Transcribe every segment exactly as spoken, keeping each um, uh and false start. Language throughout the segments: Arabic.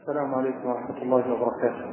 السلام عليكم ورحمة الله وبركاته.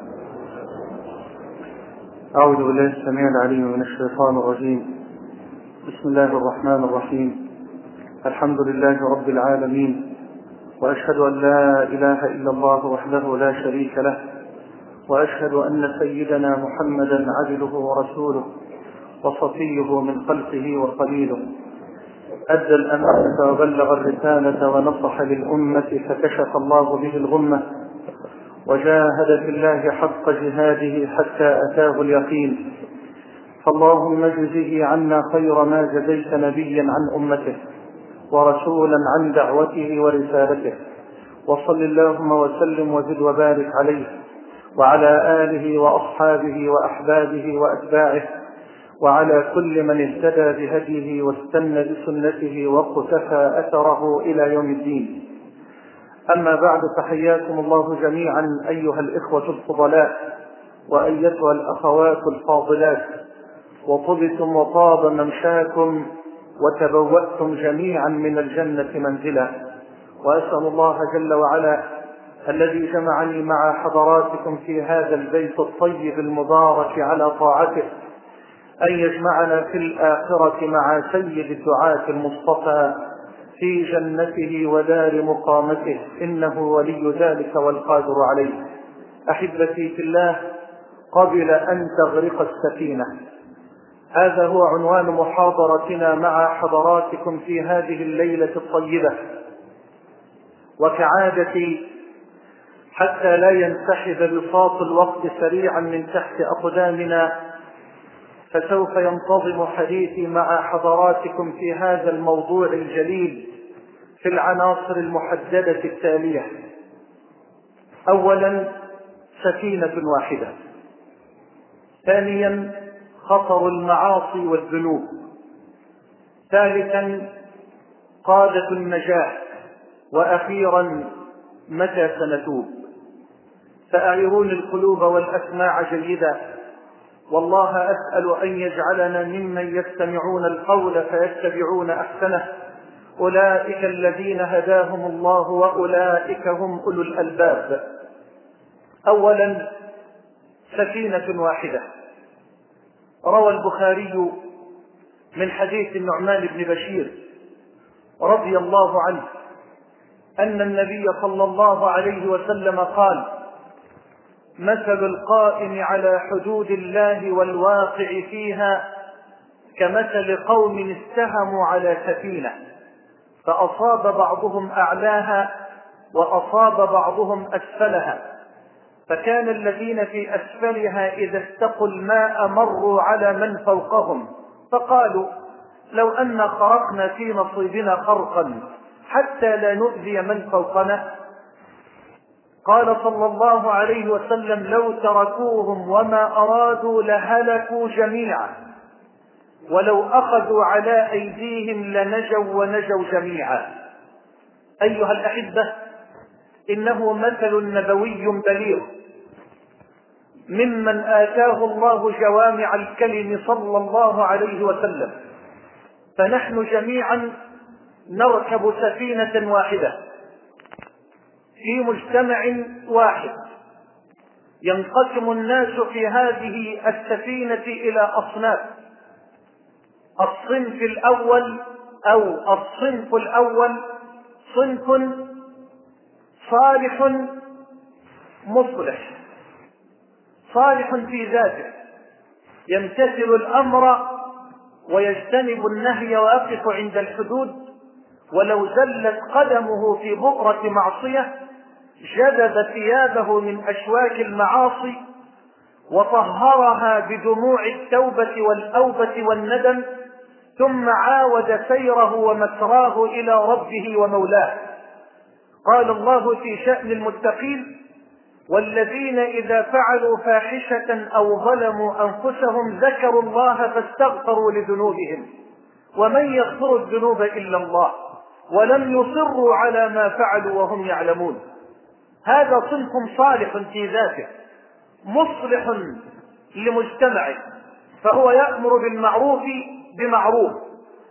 أعوذ بالله السميع العليم من الشيطان الرجيم. بسم الله الرحمن الرحيم. الحمد لله رب العالمين، وأشهد أن لا إله إلا الله وحده لا شريك له، وأشهد أن سيدنا محمدا عبده ورسوله وصفيه من خلقه وخليله، أدى الأمانة وبلغ الرسالة ونصح للأمة فكشف الله به الغمة، وجاهد في الله حق جهاده حتى أتاه اليقين. فاللهم اجزه عنا خير ما جزيت نبيا عن أمته ورسولا عن دعوته ورسالته، وصل اللهم وسلم وزد وبارك عليه وعلى آله وأصحابه وأحبابه وأتباعه وعلى كل من اهتدى بهديه واستنى بسنته واقتفى أثره إلى يوم الدين. أما بعد، فحياكم الله جميعا أيها الإخوة الفضلاء وأيتها الأخوات الفاضلات، وطبتم وطاب ممشاكم وتبوأتم جميعا من الجنة منزلا. وأسأل الله جل وعلا الذي جمعني مع حضراتكم في هذا البيت الطيب المبارك على طاعته أن يجمعنا في الآخرة مع سيد الدعاة المصطفى في جنته ودار مقامته، إنه ولي ذلك والقادر عليه. أحبتي في الله، قبل أن تغرق السفينة، هذا هو عنوان محاضرتنا مع حضراتكم في هذه الليلة الطيبة. وكعادتي، حتى لا ينسحب بساط الوقت سريعا من تحت أقدامنا، فسوف ينتظم حديثي مع حضراتكم في هذا الموضوع الجليل في العناصر المحددة التالية. أولا، سفينة واحدة. ثانيا، خطر المعاصي والذنوب. ثالثا، قادة النجاة. وأخيرا، متى سنتوب. فأعيروني القلوب والأسماع جيدا، والله أسأل أن يجعلنا ممن يستمعون القول فيتبعون أحسنه. أولئك الذين هداهم الله وأولئك هم أولو الألباب. أولا، سفينة واحدة. روى البخاري من حديث النعمان بن بشير رضي الله عنه أن النبي صلى الله عليه وسلم قال: مثل القائم على حدود الله والواقع فيها كمثل قوم استهموا على سفينة فأصاب بعضهم أعلاها وأصاب بعضهم أسفلها، فكان الذين في أسفلها إذا استقوا الماء مروا على من فوقهم فقالوا: لو أن خرقنا في نصيبنا خرقا حتى لا نؤذي من فوقنا. قال صلى الله عليه وسلم: لو تركوهم وما أرادوا لهلكوا جميعا، ولو أخذوا على أيديهم لنجوا ونجوا جميعا. أيها الأحبة، إنه مثل نبوي بليغ ممن آتاه الله جوامع الكلم صلى الله عليه وسلم. فنحن جميعا نركب سفينة واحدة في مجتمع واحد. ينقسم الناس في هذه السفينة إلى أصناف. الصنف الأول أو الصنف الأول صنف صالح مصلح، صالح في ذاته، يمتثل الأمر ويجتنب النهي ويقف عند الحدود، ولو زلت قدمه في بؤرة معصية جذب ثيابه من أشواك المعاصي وطهرها بدموع التوبة والأوبة والندم، ثم عاود سيره ومسراه إلى ربه ومولاه. قال الله في شأن المتقين: والذين إذا فعلوا فاحشة أو ظلموا أنفسهم ذكروا الله فاستغفروا لذنوبهم ومن يغفر الذنوب إلا الله ولم يصروا على ما فعلوا وهم يعلمون. هذا صنف صالح في ذاته مصلح لمجتمعه، فهو يأمر بالمعروف بمعروف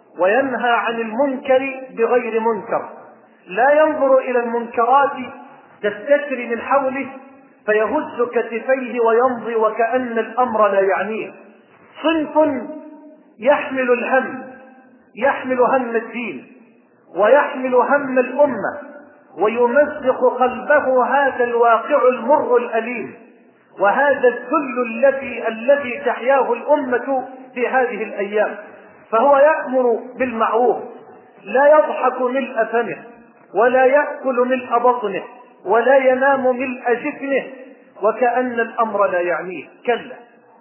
وينهى عن المنكر بغير منكر، لا ينظر إلى المنكرات تستشري من حوله فيهز كتفيه ويمضي وكأن الأمر لا يعنيه. صنف يحمل الهم، يحمل هم الدين ويحمل هم الأمة، ويمزق قلبه هذا الواقع المر الأليم وهذا الذل الذي الذي تحياه الأمة في هذه الأيام. فهو يأمر بالمعروف، لا يضحك ملء فمه ولا يأكل ملء بطنه ولا ينام ملء جفنه وكأن الأمر لا يعنيه. كلا،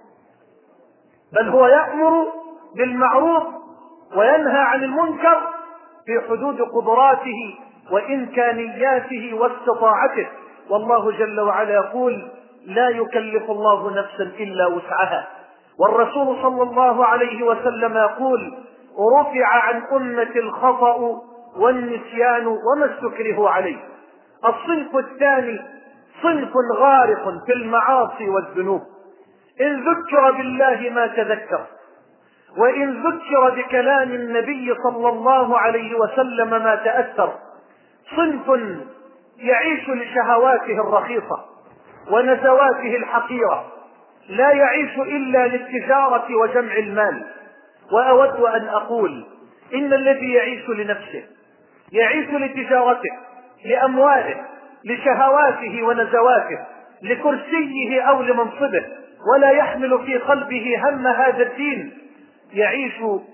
بل هو يأمر بالمعروف وينهى عن المنكر في حدود قدراته وإمكانياته واستطاعته. والله جل وعلا يقول: لا يكلف الله نفسا إلا وسعها. والرسول صلى الله عليه وسلم يقول: رفع عن أمة الخطأ والنسيان وما استكرهوا عليه. الصنف الثاني صنف غارق في المعاصي والذنوب، إن ذكر بالله ما تذكر، وإن ذكر بكلام النبي صلى الله عليه وسلم ما تأثر. صنف يعيش لشهواته الرخيصة ونزواته الحقيرة، لا يعيش إلا للتجارة وجمع المال. وأود أن أقول إن الذي يعيش لنفسه، يعيش لتجارته، لأمواله، لشهواته ونزواته، لكرسيه أو لمنصبه، ولا يحمل في قلبه هم هذا الدين، يعيش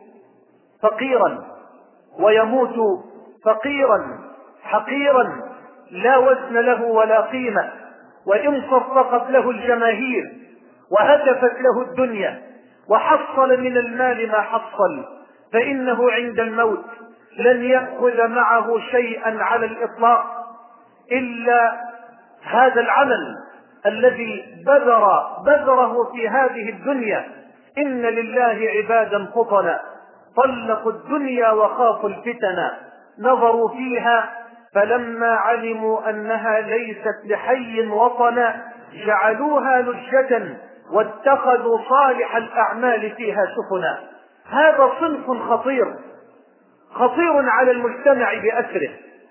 فقيرا ويموت فقيرا حقيرا، لا وزن له ولا قيمة. وإن صفقت له الجماهير وهتفت له الدنيا وحصل من المال ما حصل، فإنه عند الموت لن يأخذ معه شيئا على الإطلاق إلا هذا العمل الذي بذر بذره في هذه الدنيا. إن لله عبادا فطنا طلقوا الدنيا وخافوا الفتن، نظروا فيها فلما علموا أنها ليست لحي وطنا جعلوها لجة واتخذوا صالح الأعمال فيها سفنا. هذا صنف خطير خطير على المجتمع بأسره.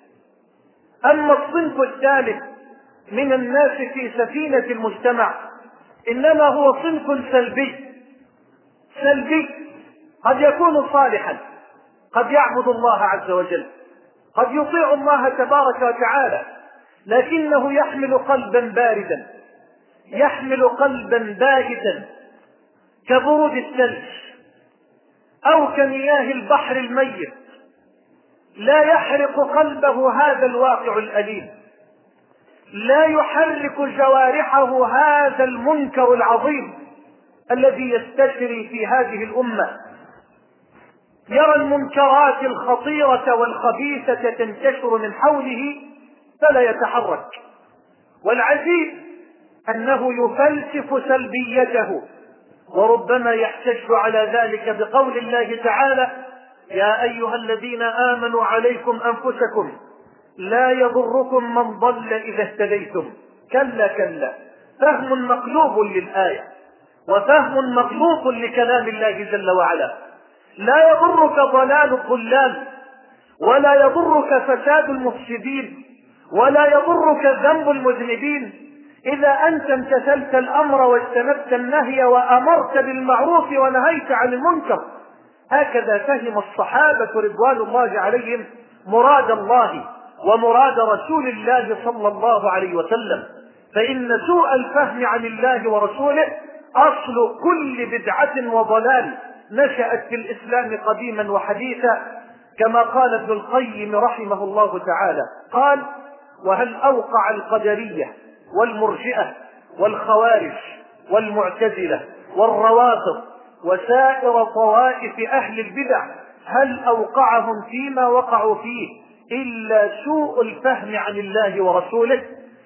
أما الصنف الثالث من الناس في سفينة المجتمع إنما هو صنف سلبي سلبي قد يكون صالحا، قد يعبد الله عز وجل، قد يطيع الله تبارك وتعالى، لكنه يحمل قلبا باردا، يحمل قلبا باهتا كبرود الثلج أو كمياه البحر الميت، لا يحرق قلبه هذا الواقع الأليم، لا يحرك جوارحه هذا المنكر العظيم الذي يستشري في هذه الأمة. يرى المنكرات الخطيرة والخبيثة تنتشر من حوله فلا يتحرك. والعجيب أنه يفلسف سلبيته، وربما يحتج على ذلك بقول الله تعالى: يا أيها الذين آمنوا عليكم أنفسكم لا يضركم من ضل إذا اهتديتم. كلا كلا، فهم مقلوب للآية وفهم مقلوب لكلام الله جل وعلا. لا يضرك ضلال الضلال، ولا يضرك فساد المفسدين، ولا يضرك ذنب المذنبين إذا أنت امتثلت الأمر واجتنبت النهي وأمرت بالمعروف ونهيت عن المنكر. هكذا فهم الصحابة رضوان الله عليهم مراد الله ومراد رسول الله صلى الله عليه وسلم. فإن سوء الفهم عن الله ورسوله أصل كل بدعة وضلال نشأت في الإسلام قديما وحديثا، كما قال ابن القيم رحمه الله تعالى، قال: وهل أوقع القدرية والمرجئة والخوارج والمعتزلة والروافض وسائر طوائف أهل البدع، هل أوقعهم فيما وقعوا فيه إلا سوء الفهم عن الله ورسوله؟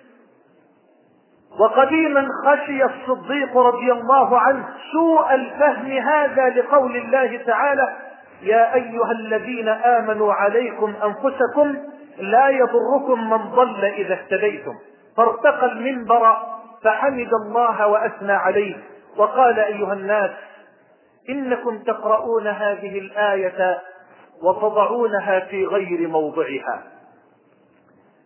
وقديما خشي الصديق رضي الله عنه سوء الفهم هذا لقول الله تعالى: يا أيها الذين آمنوا عليكم أنفسكم لا يضركم من ضل إذا اهتديتم. فارتقى المنبر فحمد الله وأثنى عليه وقال: أيها الناس، إنكم تقرؤون هذه الآية وتضعونها في غير موضعها.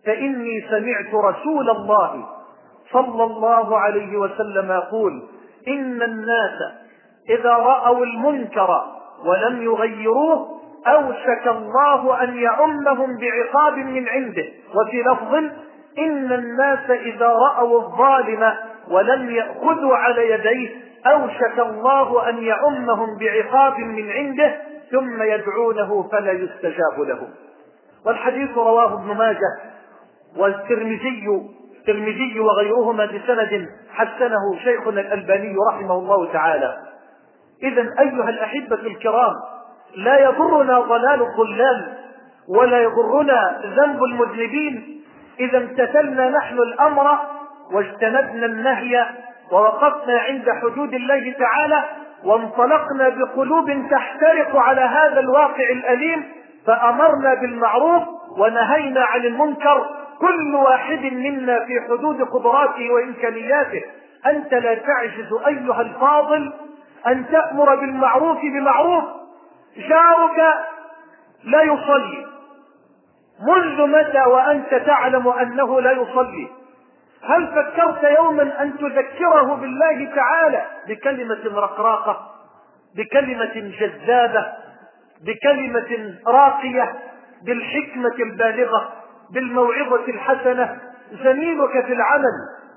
فإني سمعت رسول الله صلى الله عليه وسلم يقول: إن الناس إذا رأوا المنكر ولم يغيروه أوشك الله أن يعمهم بعقاب من عنده. وفي لفظ: إن الناس إذا رأوا الظالم ولم يأخذوا على يديه أوشك الله أن يعمهم بعقاب من عنده ثم يدعونه فلا يستجاب له. والحديث رواه ابن ماجه والترمذي الترمذي وغيرهما بسند حسنه شيخنا الألباني رحمه الله تعالى. إذن أيها الأحبة الكرام، لا يضرنا ضلال الضلال ولا يضرنا ذنب المذنبين إذا امتثلنا نحن الأمر واجتنبنا النهي ووقفنا عند حدود الله تعالى وانطلقنا بقلوب تحترق على هذا الواقع الأليم، فأمرنا بالمعروف ونهينا عن المنكر، كل واحد منا في حدود قدراته وإمكانياته. أنت لا تعجز أيها الفاضل أن تأمر بالمعروف بمعروف. جارك لا يصلي، منذ متى وأنت تعلم أنه لا يصلي؟ هل فكرت يوما أن تذكره بالله تعالى بكلمة رقراقة، بكلمة جذابة، بكلمة راقية، بالحكمة البالغة، بالموعظة الحسنة؟ زميلك في العمل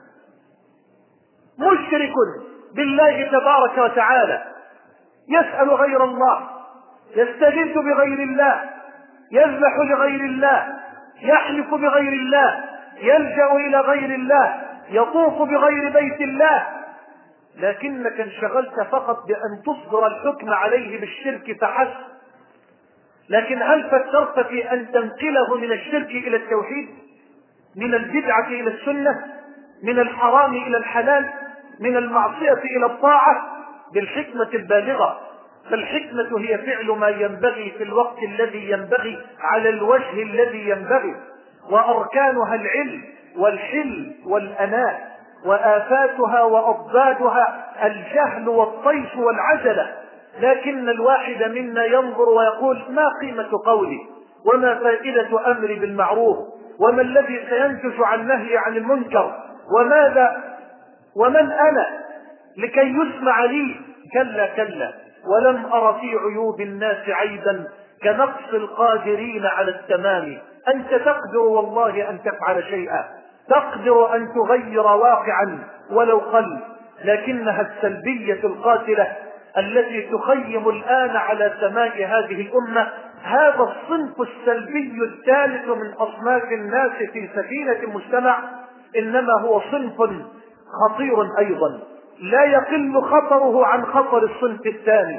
مشرك بالله تبارك وتعالى، يسأل غير الله، يستغيث بغير الله، يذبح لغير الله، يحلف بغير الله، يلجأ إلى غير الله، يطوف بغير بيت الله، لكنك انشغلت فقط بأن تصدر الحكم عليه بالشرك فحسب. لكن هل فكرت في أن تنقله من الشرك إلى التوحيد، من البدعة إلى السنة، من الحرام إلى الحلال، من المعصية إلى الطاعة بالحكمة البالغة؟ فالحكمة هي فعل ما ينبغي في الوقت الذي ينبغي على الوجه الذي ينبغي، وأركانها العلم والحلم والأناة، وآفاتها وأضدادها الجهل والطيش والعجلة. لكن الواحد منا ينظر ويقول: ما قيمة قولي، وما فائدة أمري بالمعروف، وما الذي سينتج عن نهي عن المنكر، وماذا ومن أنا لكي يسمع لي؟ كلا كلا، ولم أر في عيوب الناس عيبا كنقص القادرين على التمام. أنت تقدر والله أن تفعل شيئا، تقدر أن تغير واقعا ولو قل، لكنها السلبية القاتلة التي تخيم الآن على سماء هذه الأمة. هذا الصنف السلبي الثالث من أصناف الناس في سفينة المجتمع إنما هو صنف خطير أيضا، لا يقل خطره عن خطر الصنف الثاني.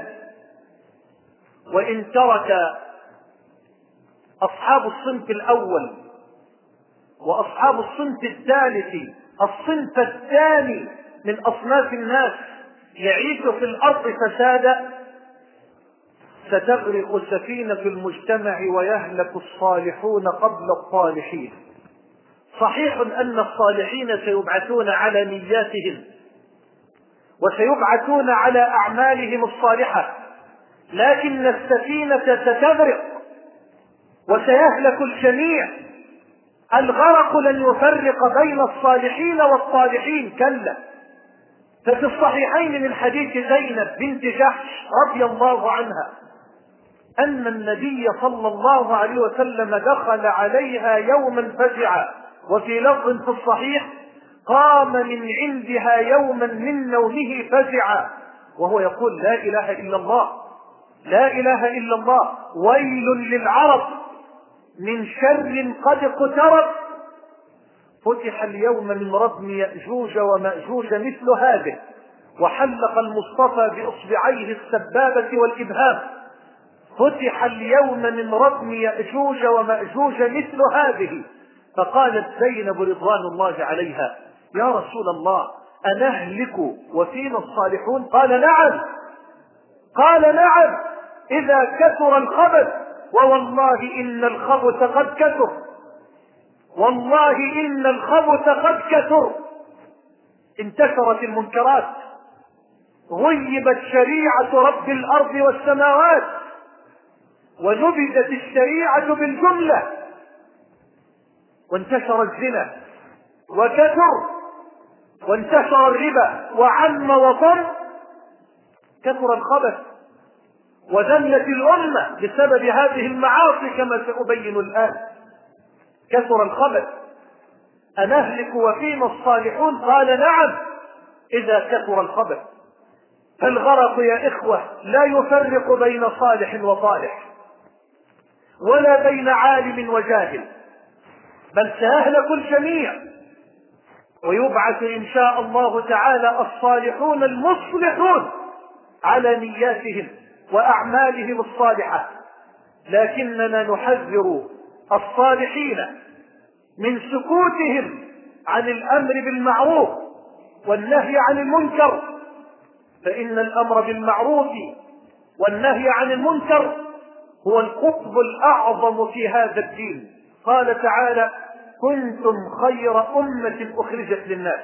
وإن ترك أصحاب الصنف الأول وأصحاب الصنف الثالث الصنف الثاني من أصناف الناس يعيش في الأرض فسادا، ستغرق سفينة المجتمع ويهلك الصالحون قبل الطالحين. صحيح أن الصالحين سيبعثون على نياتهم وسيبعثون على أعمالهم الصالحة، لكن السفينة ستغرق وسيهلك الجميع. الغرق لن يفرق بين الصالحين والطالحين، كلا. ففي الصحيحين من حديث زينب بنت جحش رضي الله عنها أن النبي صلى الله عليه وسلم دخل عليها يوما فزعا، وفي لفظ في الصحيح: قام من عندها يوما من نومه فزعا وهو يقول: لا إله إلا الله، لا إله إلا الله، ويل للعرب من شر قد اقترب، فتح اليوم من ردم يأجوج ومأجوج مثل هذه، وحلق المصطفى بإصبعيه السبابة والإبهام، فتح اليوم من ردم يأجوج ومأجوج مثل هذه. فقالت زينب رضوان الله عليها: يا رسول الله، أنهلك وفينا الصالحون؟ قال: نعم. قال: نعم إذا كثر الخبث، ووالله إن الخبث قد كثر، والله إن الخبث قد كثر. انتشرت المنكرات، غيبت شريعة رب الأرض والسماوات، ونبذت الشريعة بالجملة. وانتشر الزنا وكثر، وانتشر الربا وعم وطم، كثر الخبث وذلت الأمة بسبب هذه المعاصي كما سأبين الآن. كثر الخبث. أنهلك وفينا الصالحون؟ قال نعم إذا كثر الخبث. فالغرق يا إخوة لا يفرق بين صالح وطالح ولا بين عالم وجاهل، بل سيهلك الجميع، ويبعث إن شاء الله تعالى الصالحون المصلحون على نياتهم وأعمالهم الصالحة. لكننا نحذر الصالحين من سكوتهم عن الأمر بالمعروف والنهي عن المنكر، فإن الأمر بالمعروف والنهي عن المنكر هو القطب الأعظم في هذا الدين. قال تعالى: كنتم خير أمة أخرجت للناس.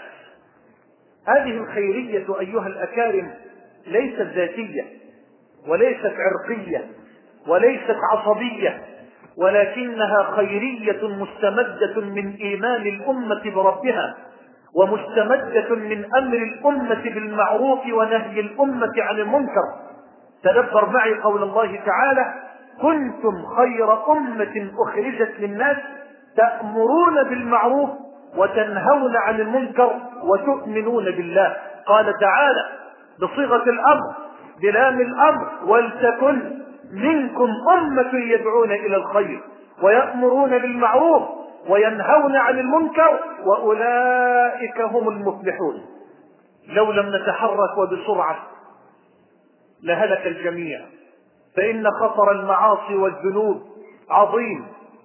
هذه الخيرية أيها الأكارم ليست ذاتية وليست عرقية وليست عصبية، ولكنها خيرية مستمدة من إيمان الأمة بربها، ومستمدة من أمر الأمة بالمعروف ونهي الأمة عن المنكر. تدبر معي قول الله تعالى: كنتم خير أمة أخرجت للناس تأمرون بالمعروف وتنهون عن المنكر وتؤمنون بالله. قال تعالى بصيغة الأمر بلام الأمر: ولتكن منكم أمة يدعون إلى الخير ويأمرون بالمعروف وينهون عن المنكر وأولئك هم المفلحون. لو لم نتحرك وبسرعة لهلك الجميع، فإن خطر المعاصي والذنوب عظيم.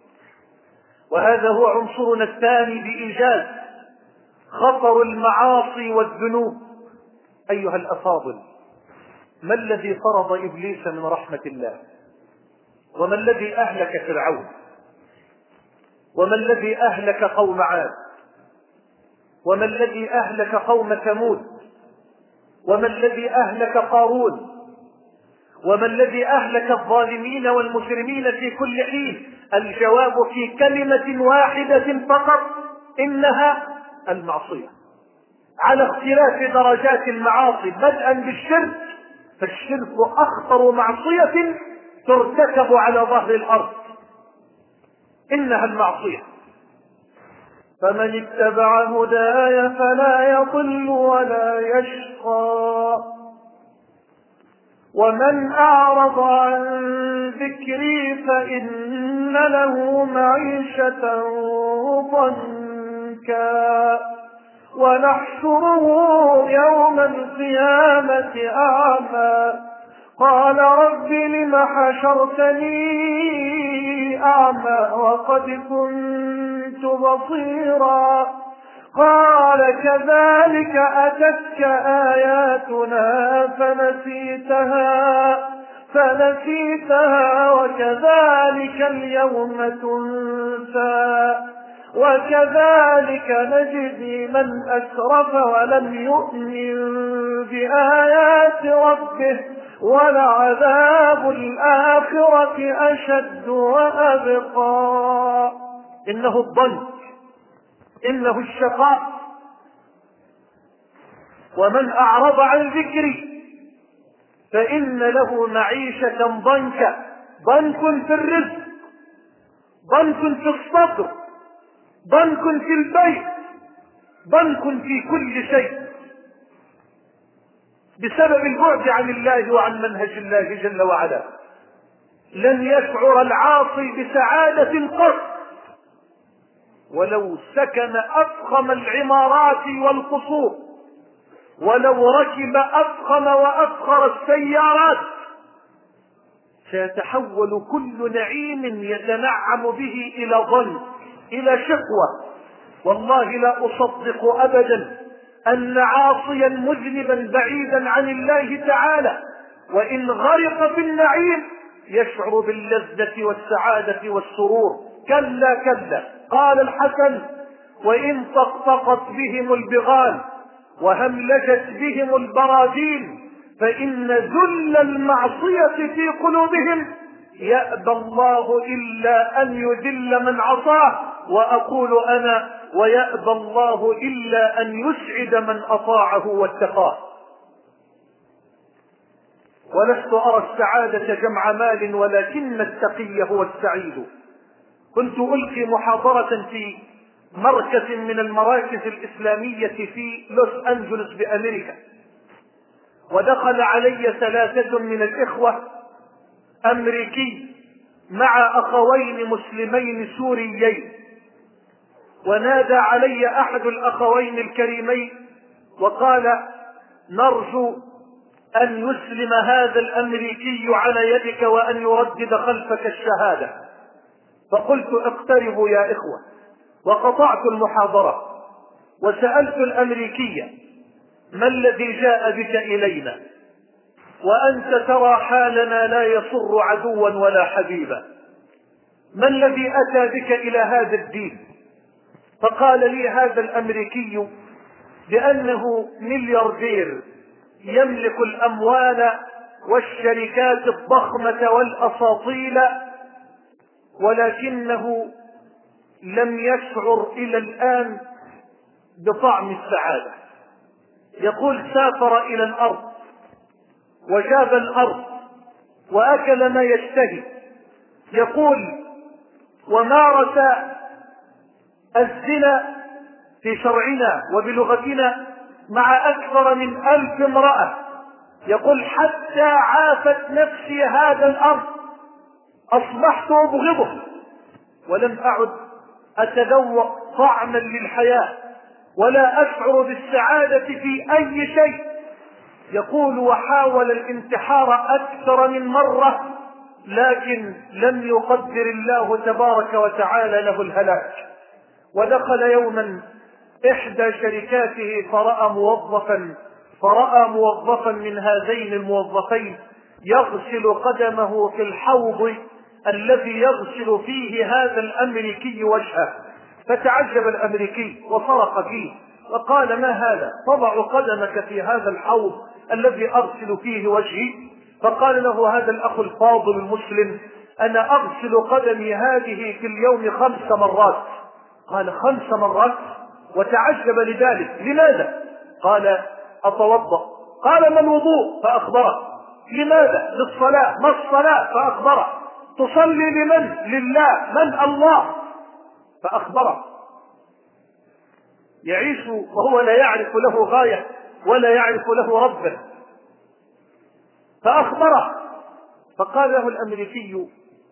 وهذا هو عنصرنا الثاني بإيجاز: خطر المعاصي والذنوب. أيها الأفاضل، ما الذي طرد إبليس من رحمة الله؟ وما الذي أهلك فرعون؟ وما الذي أهلك قوم عاد؟ وما الذي أهلك قوم ثمود؟ وما الذي أهلك قارون؟ وما الذي أهلك الظالمين والمجرمين في كل حين؟ الجواب في كلمة واحدة فقط: إنها المعصية، على اختلاف درجات المعاصي، بدءا بالشرك، فالشرك أخطر معصية ترتكب على ظهر الأرض، إنها المعصية. فمن اتبع هداي فلا يضل ولا يشقى، ومن أعرض عن ذكري فإن له معيشة ضنكا ونحشره يوم القيامة أعمى قال رب لم حشرتني أعمى وقد كنت بصيرا قال كذلك أتتك آياتنا فنسيتها فنسيتها وكذلك اليوم تنسى وكذلك نجزي من أسرف ولم يؤمن بآيات ربه ولعذاب الآخرة أشد وأبقى. إنه الضنك، إنه الشقاء. ومن أعرض عن ذكري فإن له معيشة ضنكا، ضنك في الرزق، ضنك في الصبر، ضنك في البيت، ضنك في كل شيء، بسبب البعد عن الله وعن منهج الله جل وعلا. لن يشعر العاصي بسعادة قط ولو سكن أفخم العمارات والقصور، ولو ركب أفخم وأفخر السيارات، سيتحول كل نعيم يتنعم به إلى ضنك، إلى شقوة. والله لا أصدق أبدا أن عاصيا مذنبا بعيدا عن الله تعالى وإن غرق في النعيم يشعر باللذة والسعادة والسرور. كلا كلا. قال الحسن: وإن طقطقت بهم البغال وهملجت بهم البراجين فإن ذل المعصية في قلوبهم يأبى الله إلا أن يذل من عصاه وأقول أنا ويأبى الله إلا أن يسعد من أطاعه واتقاه. ولست أرى السعادة جمع مال ولكن التقي هو السعيد. كنت ألقي محاضرة في مركز من المراكز الإسلامية في لوس أنجلوس بأمريكا، ودخل علي ثلاثة من الإخوة أمريكي مع أخوين مسلمين سوريين، ونادى علي أحد الأخوين الكريمين وقال: نرجو أن يسلم هذا الأمريكي على يدك وأن يردد خلفك الشهادة. فقلت: اقتربوا يا إخوة، وقطعت المحاضرة وسألت الأمريكية: ما الذي جاء بك إلينا وأنت ترى حالنا لا يسر عدوا ولا حبيبا؟ ما الذي أتى بك إلى هذا الدين؟ فقال لي هذا الأمريكي بأنه ملياردير يملك الأموال والشركات الضخمة والأساطيل، ولكنه لم يشعر إلى الآن بطعم السعادة. يقول: سافر إلى الأرض وجاب الأرض وأكل ما يشتهي. يقول: ومارس الزنا في شرعنا وبلغتنا مع أكثر من ألف امرأة. يقول: حتى عافت نفسي هذا الأرض، أصبحت أبغضه ولم أعد أتذوق طعما للحياة ولا أشعر بالسعادة في أي شيء. يقول: وحاول الانتحار أكثر من مرة، لكن لم يقدر الله تبارك وتعالى له الهلاك. ودخل يوما إحدى شركاته فرأى موظفا فرأى موظفا من هذين الموظفين يغسل قدمه في الحوض الذي يغسل فيه هذا الأمريكي وجهه. فتعجب الأمريكي وصرخ فيه وقال: ما هذا؟ تضع قدمك في هذا الحوض الذي أغسل فيه وجهي؟ فقال له هذا الأخ الفاضل المسلم: أنا أغسل قدمي هذه في اليوم خمس مرات. قال: خمس مرات؟ وتعجب لذلك. لماذا؟ قال: أتوضأ. قال: ما الوضوء؟ فأخبره. لماذا؟ للصلاة. ما الصلاة؟ فأخبره. تصلي لمن؟ لله. من؟ الله. فأخبره. يعيش وهو لا يعرف له غاية ولا يعرف له ربا. فأخبره. فقال له الأمريكي: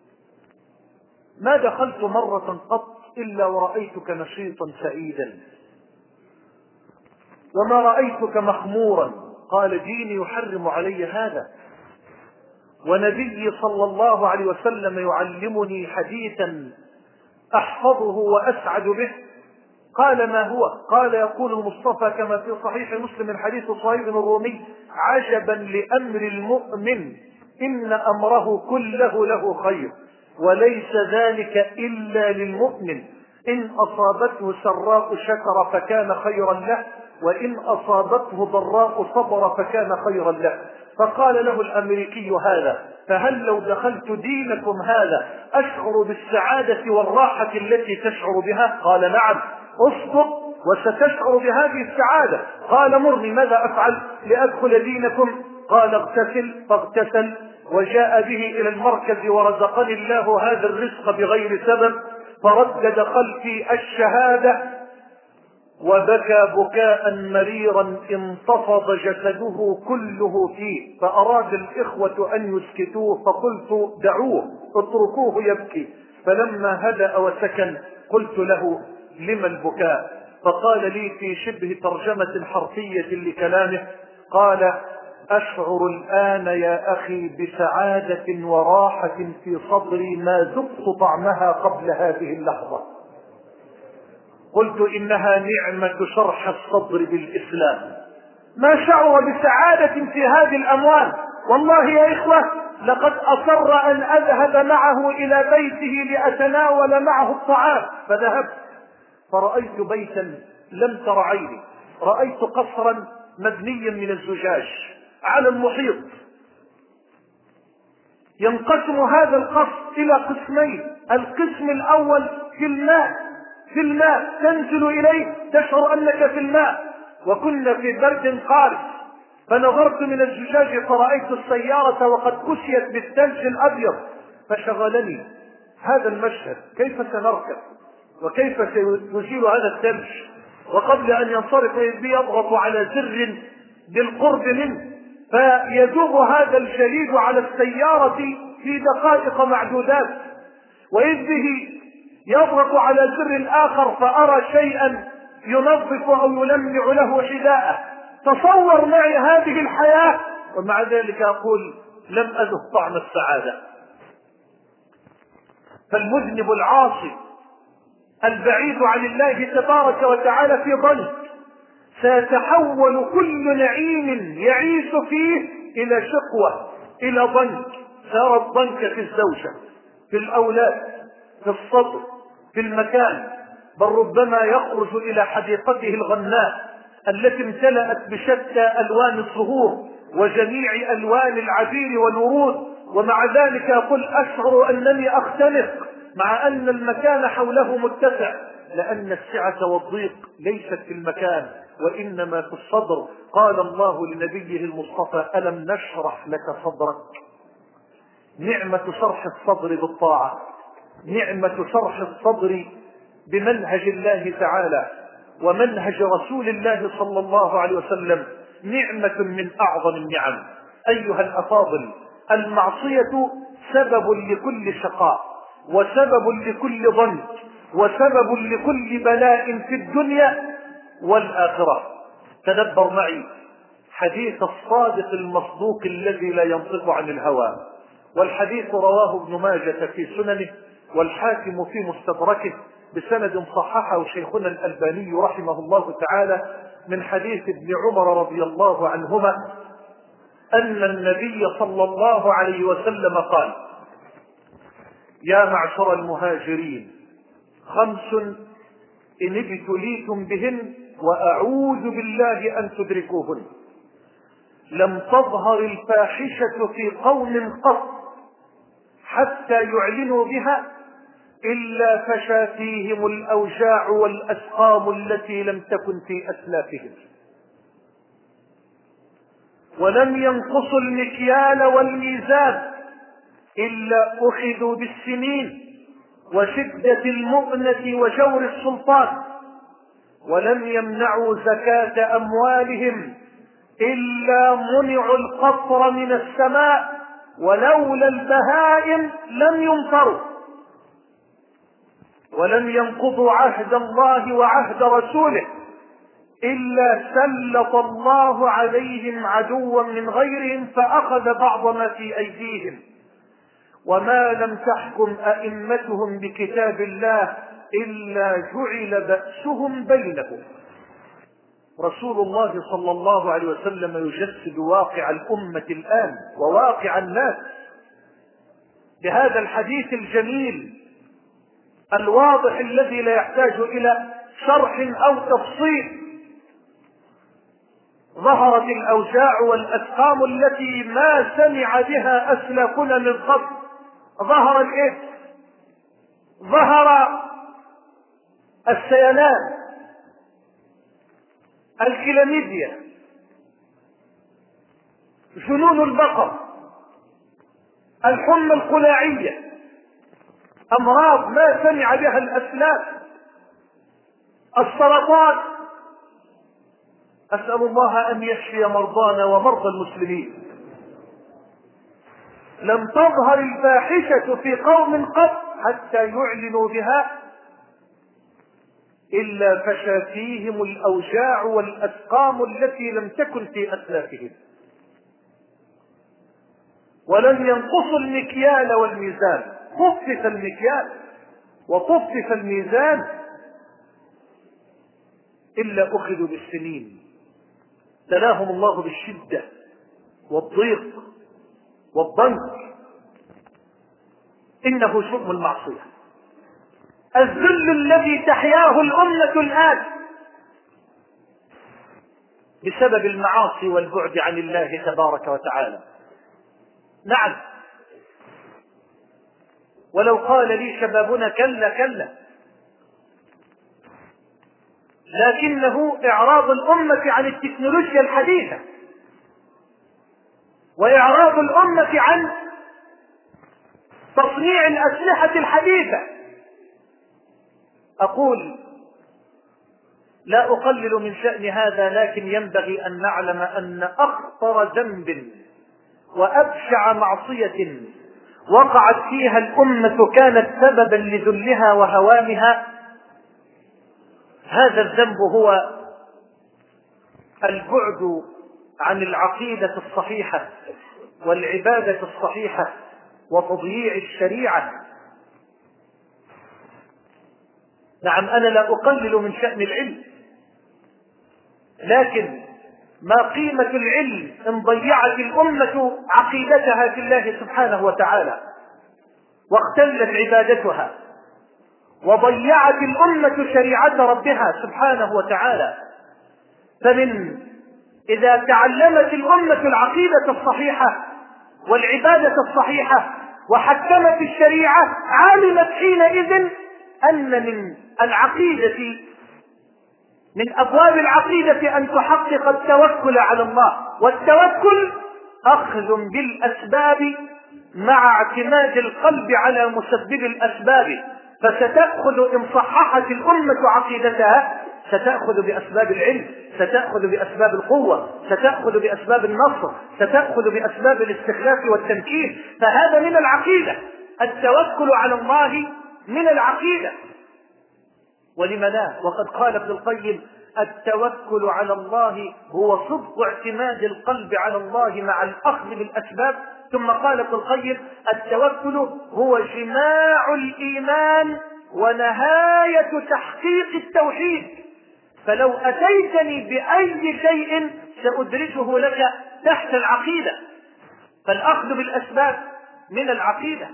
ما دخلت مرة قط إلا ورأيتك نشيطا سعيدا، وما رأيتك مخمورا. قال: ديني يحرم علي هذا، ونبي صلى الله عليه وسلم يعلمني حديثا أحفظه وأسعد به. قال: ما هو؟ قال: يقول المصطفى كما في صحيح مسلم من حديث صهيب الرومي: عجبا لأمر المؤمن إن أمره كله له خير، وليس ذلك إلا للمؤمن، إن أصابته سراء شكر فكان خيرا له، وإن أصابته ضراء صبر فكان خيرا له. فقال له الأمريكي: هذا، فهل لو دخلت دينكم هذا أشعر بالسعادة والراحة التي تشعر بها؟ قال: نعم. اصدق وستشعر بهذه السعادة. قال: مرني، ماذا أفعل لأدخل دينكم؟ قال: اغتسل. فاغتسل وجاء به إلى المركز، ورزقني الله هذا الرزق بغير سبب، فردد خلفي الشهادة وبكى بكاء مريرا انتفض جسده كله فيه. فأراد الإخوة أن يسكتوه، فقلت: دعوه، اتركوه يبكي. فلما هدأ وسكن قلت له: لما البكاء؟ فقال لي في شبه ترجمة حرفية لكلامه، قال: أشعر الآن يا أخي بسعادة وراحة في صدري ما ذقت طعمها قبل هذه اللحظة. قلت: إنها نعمة شرح الصدر بالإسلام. ما شعر بسعادة في هذه الأموال. والله يا إخوة لقد أصر أن أذهب معه إلى بيته لأتناول معه الطعام، فذهبت فرأيت بيتا لم تر عيني. رأيت قصرا مبنيا من الزجاج على المحيط. ينقسم هذا القصر إلى قسمين: القسم الأول في الماء في الماء، تنزل إليه تشعر أنك في الماء. وكنا في برد قارس، فنظرت من الزجاج فرأيت السيارة وقد كسيت بالثلج الأبيض، فشغلني هذا المشهد، كيف سنركب وكيف سنزيل هذا الثلج؟ وقبل أن ينصرف بي يضغط على زر بالقرب منه فيذوب هذا الجليد على السيارة في دقائق معدودات، وإذ به يضغط على زر آخر فأرى شيئا ينظف أو يلمع له حذاءه. تصور معي هذه الحياة، ومع ذلك أقول لم أذق طعم السعادة. فالمذنب العاصي البعيد عن الله تبارك وتعالى في ضنك سيتحول كل نعيم يعيش فيه إلى شقوة، إلى ضنك. صار الضنك في الزوجة، في الأولاد، في الصدر، في المكان، بل ربما يخرج إلى حديقته الغناء التي امتلأت بشتى ألوان الزهور وجميع ألوان العبير والورود، ومع ذلك يقول أشعر أنني أختنق مع أن المكان حوله متسع، لأن السعة والضيق ليست في المكان وإنما في الصدر. قال الله لنبيه المصطفى ألم نشرح لك صدرك. نعمة شرح الصدر بالطاعة، نعمة شرح الصدر بمنهج الله تعالى ومنهج رسول الله صلى الله عليه وسلم نعمة من أعظم النعم. أيها الأفاضل، المعصية سبب لكل شقاء، وسبب لكل ضنك، وسبب لكل بلاء في الدنيا والآخرة. تدبر معي حديث الصادق المصدوق الذي لا ينطق عن الهوى، والحديث رواه ابن ماجة في سننه والحاكم في مستدركه بسند صححه شيخنا الألباني رحمه الله تعالى، من حديث ابن عمر رضي الله عنهما أن النبي صلى الله عليه وسلم قال: يا معشر المهاجرين خمس إن ابتليتم بهن وأعوذ بالله أن تدركوهن: لم تظهر الفاحشة في قوم قط حتى يعلنوا بها إلا فشى فيهم الأوجاع والأسقام التي لم تكن في أسلافهم، ولم ينقصوا المكيال والميزان إلا أخذوا بالسنين وشدة المؤنة وجور السلطان، ولم يمنعوا زكاة أموالهم إلا منعوا القطر من السماء، ولولا البهائم لم يمطروا، ولم ينقضوا عهد الله وعهد رسوله إلا سلط الله عليهم عدوا من غيرهم فأخذ بعض ما في أيديهم، وما لم تحكم أئمتهم بكتاب الله إلا جعل بأسهم بينهم. رسول الله صلى الله عليه وسلم يجسد واقع الأمة الآن وواقع الناس بهذا الحديث الجميل الواضح الذي لا يحتاج إلى شرح أو تفصيل. ظهرت الأوجاع والأسقام التي ما سمع بها أسلافنا من قبل. ظهر الإيه؟ ظهر السيلان، الكلاميديا، جنون البقر، الحمى القلاعية، أمراض ما سمع بها الأسلاف، السرطان. أسأل الله أن يشفي مرضانا ومرضى المسلمين. لم تظهر الفاحشة في قوم قط حتى يعلنوا بها إلا فشى فيهم الأوجاع والأسقام التي لم تكن في أسلافهم، ولم ينقصوا المكيال والميزان. طفف المكيال وطفف الميزان إلا أخذوا بالسنين. تلاهم الله بالشدة والضيق والضنك. إنه شؤم المعصية، الذل الذي تحياه الأمة الآن بسبب المعاصي والبعد عن الله تبارك وتعالى. نعم، ولو قال لي شبابنا كلا كلا، لكنه إعراض الأمة عن التكنولوجيا الحديثة، وإعراض الأمة عن تصنيع الأسلحة الحديثة. أقول لا أقلل من شأن هذا، لكن ينبغي أن نعلم أن أخطر ذنب وأبشع معصية وقعت فيها الأمة كانت سببا لذلها وهوامها، هذا الذنب هو البعد عن العقيدة الصحيحة والعبادة الصحيحة وتضييع الشريعة. نعم، أنا لا أقلل من شأن العلم، لكن ما قيمة العلم إن ضيعت الأمة عقيدتها في الله سبحانه وتعالى واختلت عبادتها، وضيعت الأمة شريعة ربها سبحانه وتعالى. فمن إذا تعلمت الأمة العقيدة الصحيحة والعبادة الصحيحة وحكمت الشريعة، علمت حينئذ أن من العقيدة من أبواب العقيدة أن تحقق التوكل على الله، والتوكل أخذ بالأسباب مع اعتماد القلب على مسبب الأسباب. فستأخذ إن صححت الأمة عقيدتها ستأخذ بأسباب العلم، ستأخذ بأسباب القوة، ستأخذ بأسباب النصر، ستأخذ بأسباب الاستخلاف والتمكين. فهذا من العقيدة، التوكل على الله من العقيدة. ولم لا؟ وقد قال ابن القيم: التوكل على الله هو صدق اعتماد القلب على الله مع الأخذ بالأسباب. ثم قال ابن القيم: التوكل هو جماع الإيمان ونهاية تحقيق التوحيد. فلو أتيتني بأي شيء سأدرجه لك تحت العقيدة، فالأخذ بالأسباب من العقيدة.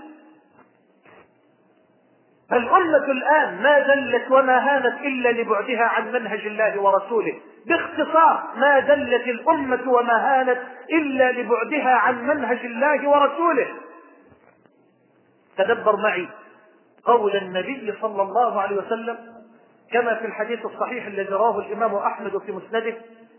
فالأمة الآن ما دلت وما هانت إلا لبعدها عن منهج الله ورسوله. باختصار، ما دلت الأمة وما هانت إلا لبعدها عن منهج الله ورسوله. تدبر معي قول النبي صلى الله عليه وسلم كما في الحديث الصحيح الذي رواه الإمام أحمد في مسنده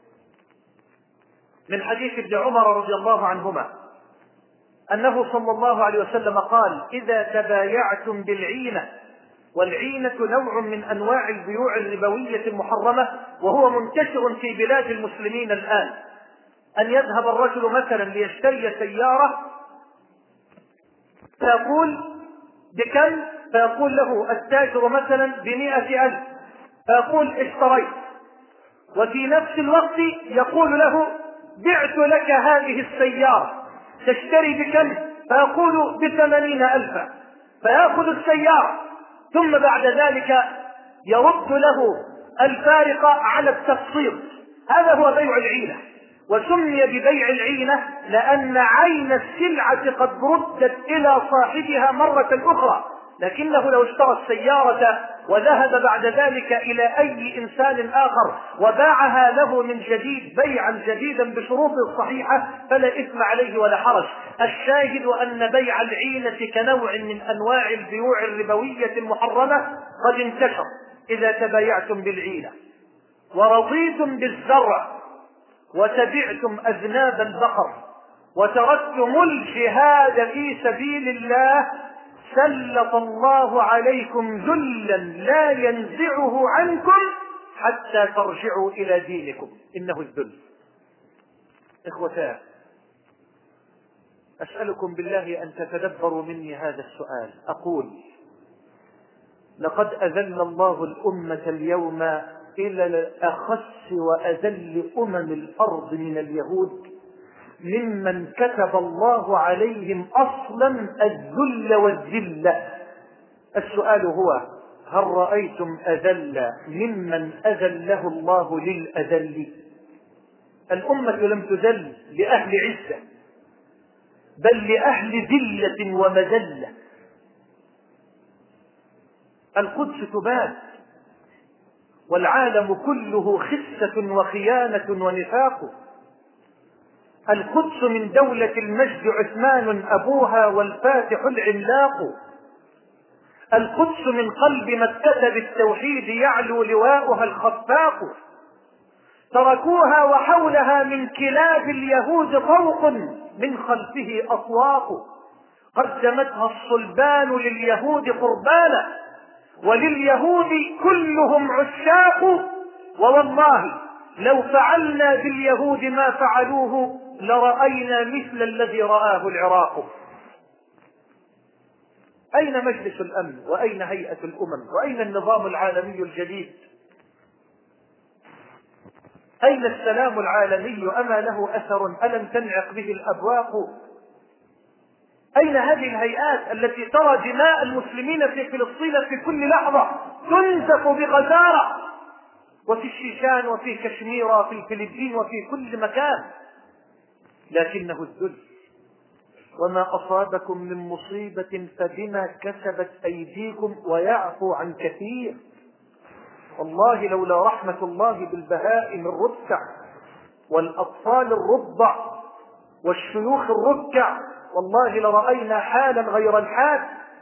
من حديث ابن عمر رضي الله عنهما أنه صلى الله عليه وسلم قال: إذا تبايعتم بالعينة، والعينة نوع من أنواع البيوع الربوية المحرمة، وهو منتشر في بلاد المسلمين الآن. أن يذهب الرجل مثلا ليشتري سيارة فيقول بكم؟ فيقول له التاجر مثلا بمئة ألف، فيقول اشتريت، وفي نفس الوقت يقول له بعت لك هذه السيارة، تشتري بكم؟ فيقول بثمانين ألفا، فيأخذ السيارة، ثم بعد ذلك يرد له الفارق على التقسيط. هذا هو بيع العينة، وسمي ببيع العينة لأن عين السلعة قد ردت إلى صاحبها مرة أخرى. لكنه لو اشترى السيارة وذهب بعد ذلك إلى أي إنسان آخر وباعها له من جديد بيعا جديدا بشروط صحيحة فلا إثم عليه ولا حرج. الشاهد أن بيع العينة كنوع من أنواع البيوع الربوية المحرمة قد انتشر. إذا تبايعتم بالعينة ورضيتم بالزرع وتبعتم أذناب البقر وتركتم الجهاد في سبيل الله، سلط الله عليكم ذلا لا ينزعه عنكم حتى ترجعوا إلى دينكم. إنه الذل. إخوتاه، أسألكم بالله أن تتدبروا مني هذا السؤال. أقول: لقد أذل الله الأمة اليوم إلى الأخس وأذل أمم الأرض من اليهود، ممن كتب الله عليهم أصلا الذل والذلة. السؤال هو: هل رأيتم أذل ممن أذله الله للأذل؟ الأمة لم تذل لأهل عزة، بل لأهل ذلة ومذلة. القدس تبات والعالم كله خسة وخيانة ونفاق. القدس من دولة المجد عثمان أبوها والفاتح العملاق. القدس من قلب مكة بالتوحيد يعلو لواؤها الخفاق، تركوها وحولها من كلاب اليهود طوق من خلفه أطواق، قدمتها الصلبان لليهود قربانا ولليهود كلهم عشاق، ووالله لو فعلنا باليهود ما فعلوه لرأينا مثل الذي رآه العراق. أين مجلس الأمن؟ وأين هيئة الأمم؟ وأين النظام العالمي الجديد؟ أين السلام العالمي؟ أما له أثر؟ ألم تنعق به الأبواق؟ أين هذه الهيئات التي ترى دماء المسلمين في فلسطين في كل لحظة تنزف بغزارة، وفي الشيشان وفي كشمير وفي الفلبين وفي كل مكان؟ لكنه الذل. وما أصابكم من مصيبة فبما كسبت أيديكم ويعفو عن كثير. والله لولا رحمة الله بالبهائم الركع والأطفال الرضع والشيوخ الركع والله لرأينا حالا غير الحال.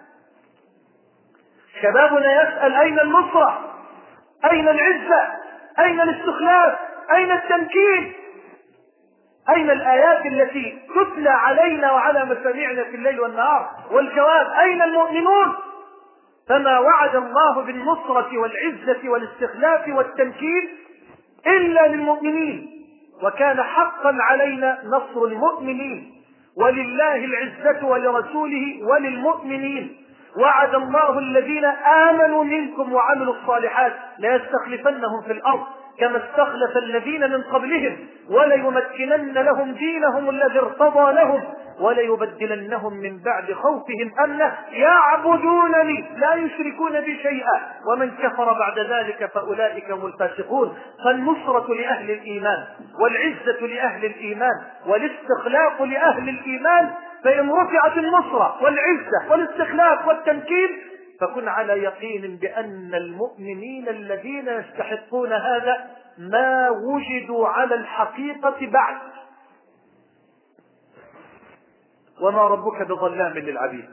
شبابنا يسأل أين النصرة؟ أين العزة؟ أين الاستخلاف؟ أين التمكين؟ أين الآيات التي تتلى علينا وعلى مسامعنا في الليل والنهار؟ والجواب أين المؤمنون؟ فما وعد الله بالنصرة والعزة والاستخلاف والتمكين إلا للمؤمنين، وكان حقا علينا نصر المؤمنين، ولله العزة ولرسوله وللمؤمنين. وعد الله الذين آمنوا منكم وعملوا الصالحات ليستخلفنهم في الأرض كما استخلف الذين من قبلهم وليمكنن لهم دينهم الذي ارتضى لهم وليبدلنهم من بعد خوفهم أمنا يعبدونني لا يشركون بي شيئا ومن كفر بعد ذلك فأولئك هم الفاسقون. فالنصرة لأهل الإيمان والعزة لأهل الإيمان والاستخلاف لأهل الإيمان، فإن رفعت النصرة والعزة والاستخلاف والتمكين فكن على يقين بأن المؤمنين الذين يستحقون هذا ما وجدوا على الحقيقة بعد. وما ربك بظلام للعبيد.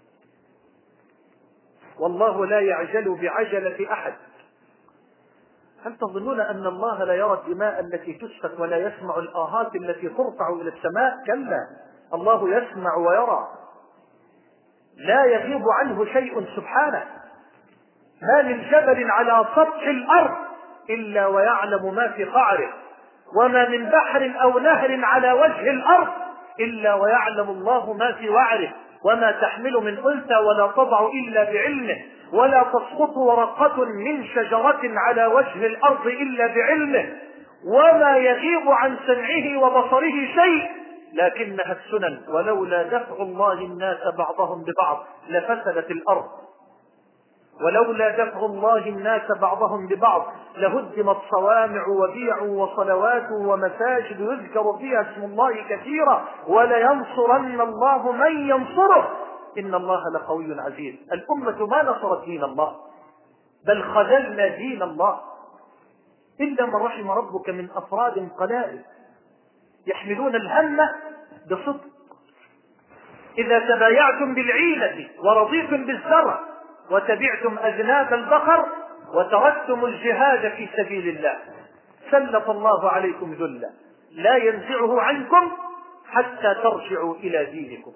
والله لا يعجل بعجلة أحد. هل تظنون أن الله لا يرى الدماء التي تسفك ولا يسمع الآهات التي ترفع إلى السماء؟ كلا، الله يسمع ويرى، لا يغيب عنه شيء سبحانه. ما من جبل على سطح الأرض إلا ويعلم ما في قعره، وما من بحر أو نهر على وجه الأرض إلا ويعلم الله ما في وعره، وما تحمل من أنثى ولا تضع إلا بعلمه، ولا تسقط ورقة من شجرة على وجه الأرض إلا بعلمه، وما يغيب عن سمعه وبصره شيء لكنها السنن. ولولا دفع الله الناس بعضهم ببعض لفسدت الأرض، ولولا دفع الله الناس بعضهم ببعض لهدمت صوامع وبيع وصلوات ومساجد يذكر فيها اسم الله كثيرا ولينصرن الله من ينصره إن الله لقوي عزيز. الأمة ما نصرت دين الله بل خذلنا دين الله إلا من رحم ربك من أفراد قلائل يحملون الهم بصدق. إذا تبايعتم بالعينة ورضيتم بالزرع وتبعتم أذناب البقر وتركتم الجهاد في سبيل الله سلط الله عليكم ذلا لا ينزعه عنكم حتى ترجعوا إلى دينكم.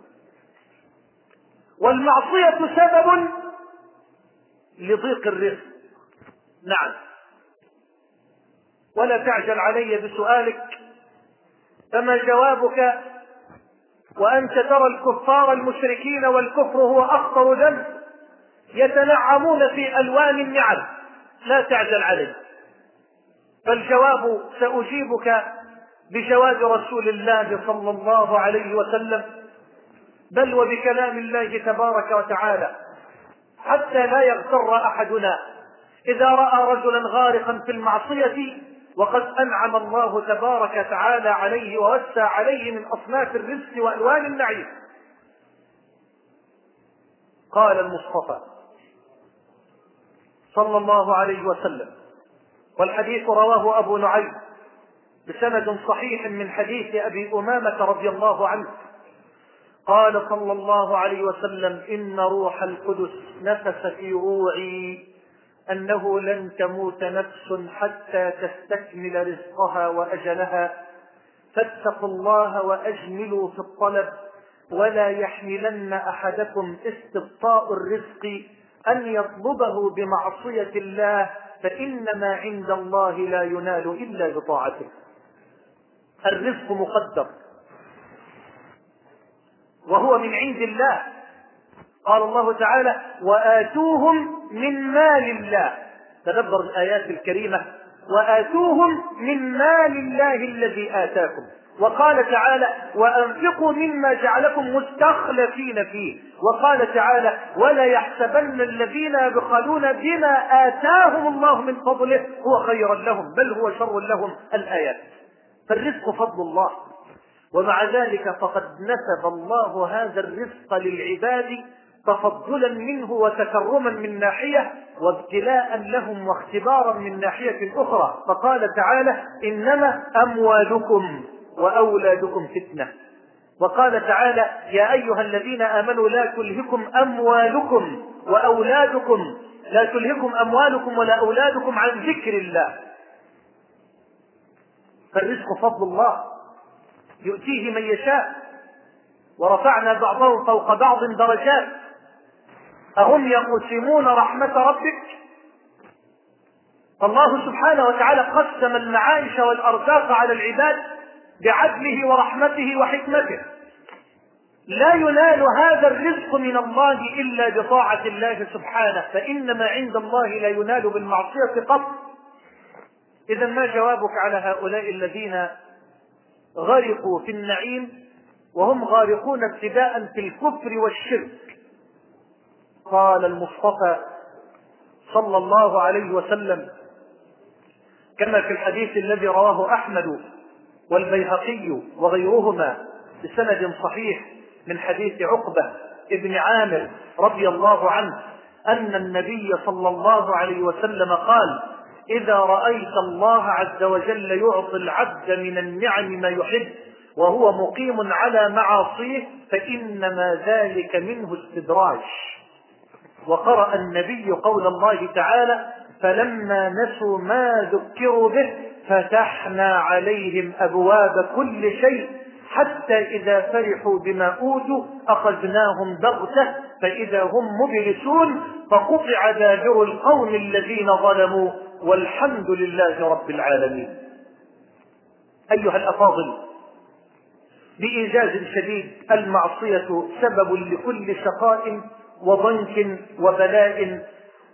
والمعصية سبب لضيق الرزق، نعم، ولا تعجل علي بسؤالك، فما جوابك وأنت ترى الكفار المشركين والكفر هو أخطر ذنب يتنعمون في ألوان النعم؟ لا تعجل علي، فالجواب سأجيبك بجواب رسول الله صلى الله عليه وسلم بل وبكلام الله تبارك وتعالى، حتى لا يغتر أحدنا إذا رأى رجلا غارقا في المعصية وقد أنعم الله تبارك وتعالى عليه ووسع عليه من أصناف الرزق وألوان النعيم. قال المصطفى صلى الله عليه وسلم، والحديث رواه أبو نعيم بسند صحيح من حديث أبي أمامة رضي الله عنه، قال صلى الله عليه وسلم: إن روح القدس نفس في روعي أنه لن تموت نفس حتى تستكمل رزقها وأجلها، فاتقوا الله وأجملوا في الطلب، ولا يحملن أحدكم استبطاء الرزق أن يطلبه بمعصية الله، فإنما عند الله لا ينال إلا بطاعته. الرزق مقدر وهو من عند الله. قال الله تعالى: وآتوهم من مال الله. تدبر الآيات الكريمة: وآتوهم من مال الله الذي آتاكم. وقال تعالى: وأنفقوا مما جعلكم مستخلفين فيه. وقال تعالى: ولا يحسبن الذين يبخلون بما آتاهم الله من فضله هو خيرا لهم بل هو شر لهم. الآيات. فالرزق فضل الله، ومع ذلك فقد نسب الله هذا الرزق للعباد تفضلا منه وتكرما من ناحية، وابتلاء لهم واختبارا من ناحية أخرى. فقال تعالى: إنما أموالكم وأولادكم فتنة. وقال تعالى: يا أيها الذين آمنوا لا تلهكم أموالكم وأولادكم لا تلهكم أموالكم ولا أولادكم عن ذكر الله. فالرزق فضل الله يؤتيه من يشاء، ورفعنا بعضهم فوق بعض درجات. أهم يقسمون رحمة ربك؟ الله سبحانه وتعالى قسم المعايش والأرزاق على العباد بعدله ورحمته وحكمته. لا ينال هذا الرزق من الله إلا بطاعة الله سبحانه، فإنما عند الله لا ينال بالمعصية قط. إذا ما جوابك على هؤلاء الذين غرقوا في النعيم وهم غارقون ابتداء في الكفر والشرك؟ قال المصطفى صلى الله عليه وسلم كما في الحديث الذي رواه أحمد والبيهقي وغيرهما بسند صحيح من حديث عقبة ابن عامر رضي الله عنه أن النبي صلى الله عليه وسلم قال: إذا رأيت الله عز وجل يعطي العبد من النعم ما يحب وهو مقيم على معاصيه فإنما ذلك منه استدراج. وقرأ النبي قول الله تعالى: فلما نسوا ما ذكروا به فتحنا عليهم أبواب كل شيء حتى إذا فرحوا بما أوتوا أخذناهم بغتة فإذا هم مبلسون فقطع دابر القوم الذين ظلموا والحمد لله رب العالمين. أيها الأفاضل، بإيجاز شديد المعصية سبب لكل شقاء وضنك وبلاء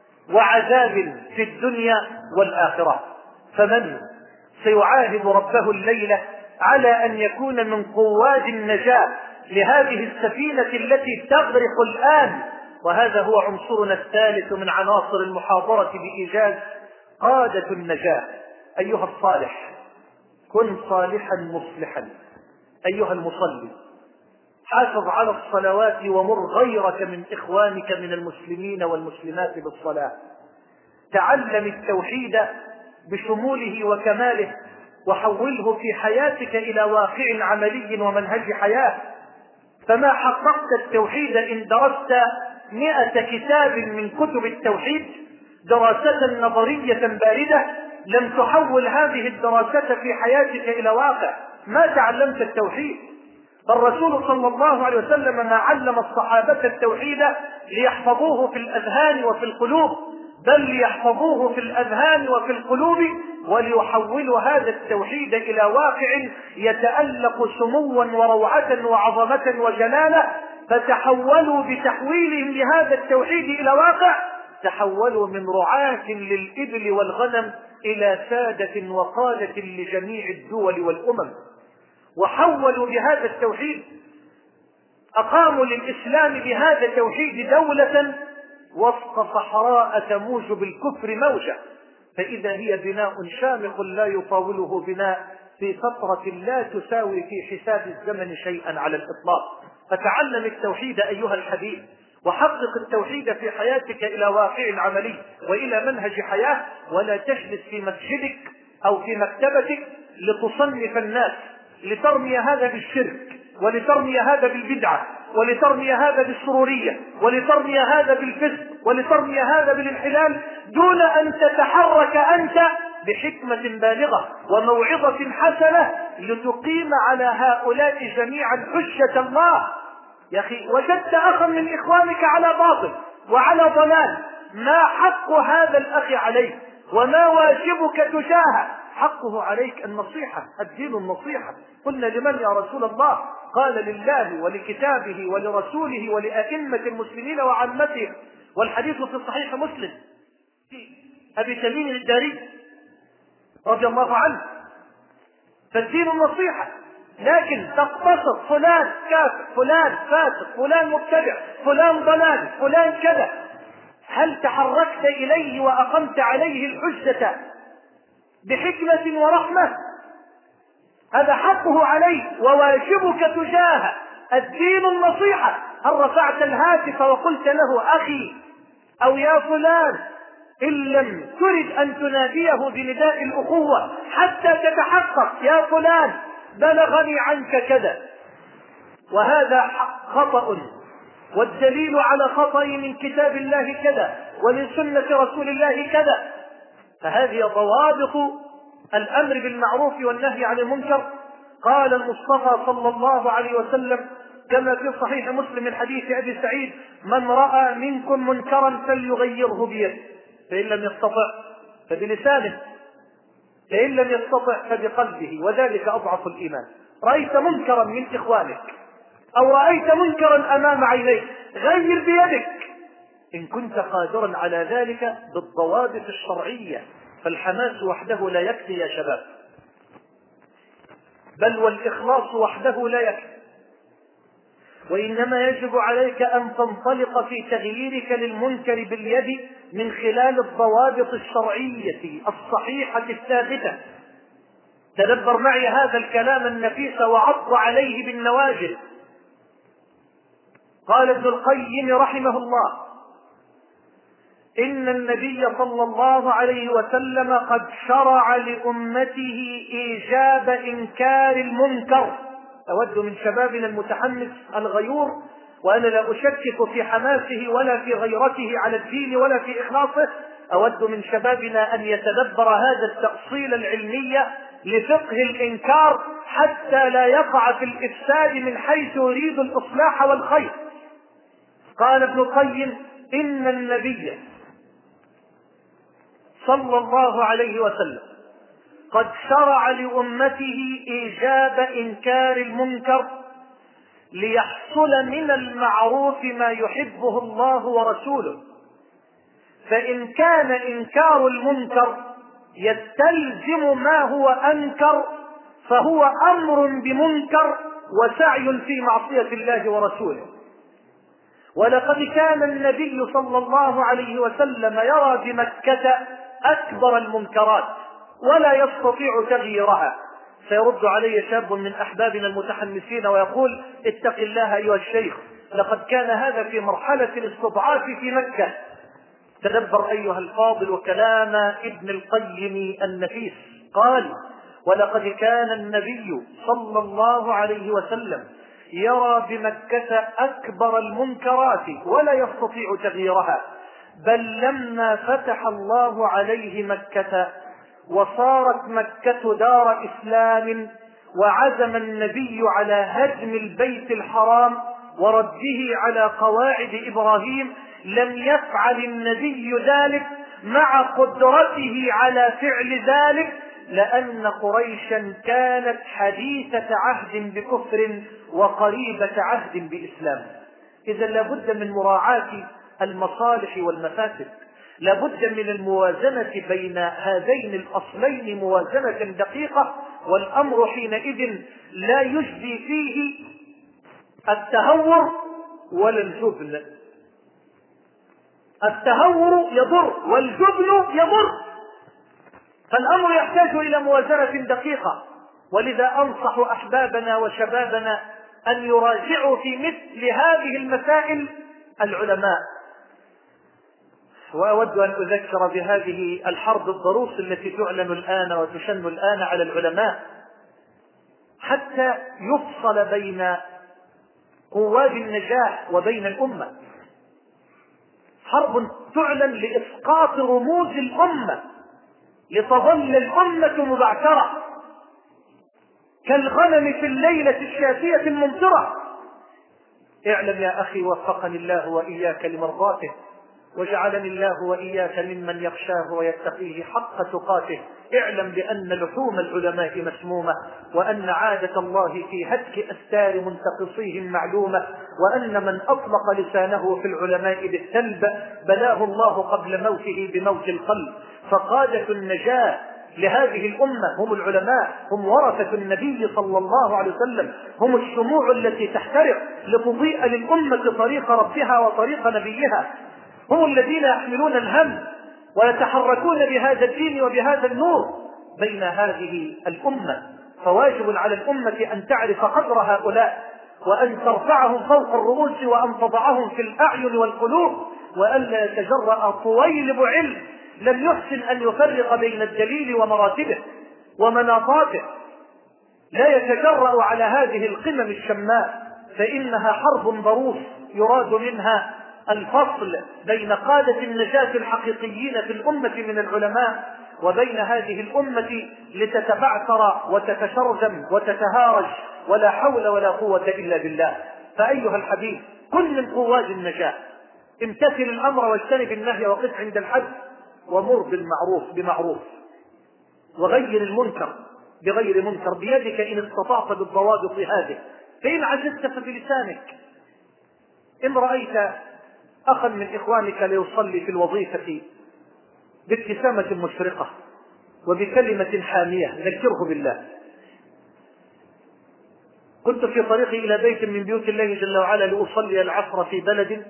وعذاب في الدنيا والآخرة. فمن سيعاهد ربه الليلة على أن يكون من قواد النجاة لهذه السفينة التي تغرق الآن؟ وهذا هو عنصرنا الثالث من عناصر المحاضرة بإيجاز: قادة النجاة. أيها الصالح، كن صالحا مصلحا. أيها المصلي، حافظ على الصلوات ومر غيرك من إخوانك من المسلمين والمسلمات بالصلاة. تعلم التوحيد بشموله وكماله وحوله في حياتك إلى واقع عملي ومنهج حياة. فما حققت التوحيد إن درست مئة كتاب من كتب التوحيد دراسة نظرية باردة لم تحول هذه الدراسة في حياتك إلى واقع، ما تعلمت التوحيد. فالرسول صلى الله عليه وسلم ما علم الصحابة التوحيد ليحفظوه في الأذهان وفي القلوب، بل ليحفظوه في الأذهان وفي القلوب وليحولوا هذا التوحيد إلى واقع يتألق سموا وروعة وعظمة وجلالة. فتحولوا بتحويلهم لهذا التوحيد إلى واقع، تحولوا من رعاة للإبل والغنم إلى سادة وقادة لجميع الدول والأمم. وحولوا بهذا التوحيد، أقاموا للإسلام بهذا التوحيد دولة وسط صحراء تموج بالكفر موجة، فإذا هي بناء شامخ لا يطاوله بناء في فترة لا تساوي في حساب الزمن شيئا على الإطلاق. فتعلم التوحيد أيها الحبيب، وحقق التوحيد في حياتك إلى واقع عملي وإلى منهج حياة، ولا تجلس في مسجدك أو في مكتبتك لتصنف الناس، لترمي هذا بالشرك ولترمي هذا بالبدعة، ولترمي هذا بالسرورية، ولترمي هذا بالفسق، ولترمي هذا بالانحلال، دون أن تتحرك أنت بحكمة بالغة وموعظة حسنة لتقيم على هؤلاء جميعا حجة الله. يا أخي، وجدت أخا من إخوانك على باطل وعلى ضلال، ما حق هذا الأخ عليك وما واجبك تجاهه؟ حقه عليك النصيحة، الدين النصيحة. قلنا لمن يا رسول الله؟ قال لله ولكتابه ولرسوله ولأئمة المسلمين وعامتهم. والحديث في صحيح مسلم في أبي تميم الداري رضي الله عنه. فالدين النصيحة، لكن تقتصر فلان كافر، فلان فاسق، فلان مبتدع، فلان ضلال، فلان كذا. هل تحركت إليه وأقمت عليه الحجة بحكمة ورحمة؟ هذا حقه عليك وواجبك تجاهه، الدين النصيحة. هل رفعت الهاتف وقلت له أخي أو يا فلان، إن لم ترد أن تناديه بنداء الأخوة حتى تتحقق، يا فلان بلغني عنك كذا وهذا خطأ، والدليل على خطئي من كتاب الله كذا ومن سنة رسول الله كذا. فهذه ضوابط الأمر بالمعروف والنهي عن المنكر. قال المصطفى صلى الله عليه وسلم كما في صحيح مسلم من حديث أبي سعيد: من رأى منكم منكرا فليغيره بيده، فإن لم يستطع فبلسانه، فإن لم يستطع فبقلبه، وذلك أضعف الإيمان. رأيت منكرا من إخوانك أو رأيت منكرا أمام عينيك، غير بيدك إن كنت قادرا على ذلك بالضوابط الشرعية. فالحماس وحده لا يكفي يا شباب، بل والإخلاص وحده لا يكفي، وإنما يجب عليك أن تنطلق في تغييرك للمنكر باليد من خلال الضوابط الشرعية الصحيحة الثابتة. تدبر معي هذا الكلام النفيس وعض عليه بالنواجذ. قال ابن القيم رحمه الله: إن النبي صلى الله عليه وسلم قد شرع لأمته إيجاب إنكار المنكر. أود من شبابنا المتحمس الغيور، وأنا لا أشكك في حماسه ولا في غيرته على الدين ولا في إخلاصه، أود من شبابنا أن يتدبر هذا التأصيل العلمي لفقه الإنكار حتى لا يقع في الإفساد من حيث يريد الإصلاح والخير. قال ابن القيم: إن النبي صلى الله عليه وسلم قد شرع لأمته إيجاب إنكار المنكر ليحصل من المعروف ما يحبه الله ورسوله، فإن كان إنكار المنكر يستلزم ما هو أنكر فهو أمر بمنكر وسعي في معصية الله ورسوله. ولقد كان النبي صلى الله عليه وسلم يرى بمكة أكبر المنكرات ولا يستطيع تغييرها. سيرد علي شاب من أحبابنا المتحمسين ويقول: اتق الله أيها الشيخ، لقد كان هذا في مرحلة الاستضعاف في مكة. تدبر أيها الفاضل كلام ابن القيم النفيس. قال: ولقد كان النبي صلى الله عليه وسلم يرى بمكة أكبر المنكرات ولا يستطيع تغييرها، بل لما فتح الله عليه مكة وصارت مكة دار إسلام وعزم النبي على هدم البيت الحرام ورده على قواعد إبراهيم، لم يفعل النبي ذلك مع قدرته على فعل ذلك، لأن قريشا كانت حديثة عهد بكفر وقريبة عهد بإسلام. إذا لابد من مراعاة المصالح والمفاسد، لابد من الموازنة بين هذين الأصلين موازنة دقيقة، والأمر حينئذ لا يجدي فيه التهور ولا الجبن. التهور يضر والجبن يضر، فالأمر يحتاج إلى موازنة دقيقة. ولذا أنصح أحبابنا وشبابنا أن يراجعوا في مثل هذه المسائل العلماء. وأود أن أذكر بهذه الحرب الضروس التي تعلن الآن وتشن الآن على العلماء حتى يفصل بين قواد النجاح وبين الأمة، حرب تعلن لإسقاط رموز الأمة لتظل الأمة مبعثرة كالغنم في الليلة الشاتية الممطرة. اعلم يا أخي وفقني الله وإياك لمرضاته، وجعلني الله وإياك ممن يخشاه ويتقيه حق تقاته. اعلم بأن لحوم العلماء مسمومة، وأن عادة الله في هتك أستار منتقصيهم معلومة، وأن من أطلق لسانه في العلماء بالسلب بلاه الله قبل موته بموت القلب. فقادة النجاة لهذه الأمة هم العلماء، هم ورثة النبي صلى الله عليه وسلم، هم الشموع التي تحترق لتضيء للأمة طريق ربها وطريق نبيها، هم الذين يحملون الهم ويتحركون بهذا الدين وبهذا النور بين هذه الأمة. فواجب على الأمة أن تعرف قدر هؤلاء، وأن ترفعهم فوق الرؤوس، وأن تضعهم في الأعين والقلوب، وأن لا يتجرأ طويلب علم لم يحسن أن يفرق بين الدليل ومراتبه ومناطاته، لا يتجرأ على هذه القمم الشماء، فإنها حرب ضروس يراد منها الفصل بين قادة النجاة الحقيقيين في الأمة من العلماء وبين هذه الأمة لتتبعثر وتتشرذم وتتهارج ولا حول ولا قوة إلا بالله. فأيها الحبيب، كن من قواد النجاة، امتثل الأمر واجتنب النهي وقف عند الحد، ومر بالمعروف بمعروف، وغير المنكر بغير منكر بيدك إن استطعت بالضوابط هذه، فإن عجزت فبلسانك. إن رأيت أخا من إخوانك ليصلي في الوظيفة بابتسامة مشرقة وبكلمة حامية ذكره بالله. كنت في طريقي إلى بيت من بيوت الله جل وعلا لأصلي العصر في بلد،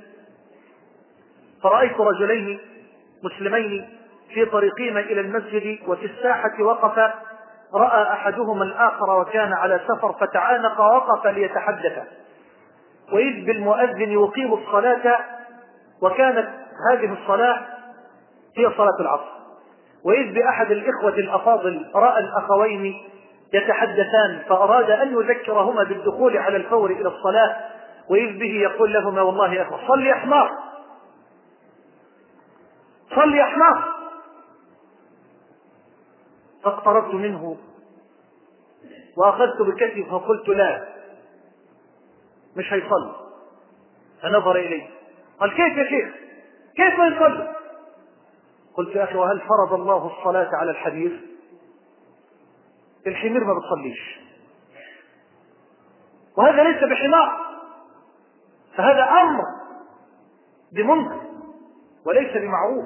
فرأيت رجلين مسلمين في طريقهما إلى المسجد، وفي الساحة وقف، رأى أحدهما الآخر وكان على سفر فتعانق ووقف ليتحدث، وإذ بالمؤذن يقيم الصلاة، وكانت هذه الصلاة هي صلاة العصر، وإذ بأحد الإخوة الأفاضل رأى الأخوين يتحدثان فأراد أن يذكرهما بالدخول على الفور إلى الصلاة، وإذ به يقول لهما: والله يا أخوة صل يا حمار، صل يا حمار. فاقتربت منه وأخذت بكتفه فقلت: لا، مش هيصل. فنظر إلي قال: كيف يا شيخ، كيف ما يصل؟ قلت: يا أخي، وهل فرض الله الصلاة على الحمير؟ الحمير ما بتصليش، وهذا ليس بحمار، فهذا أمر بمنكر وليس بمعروف،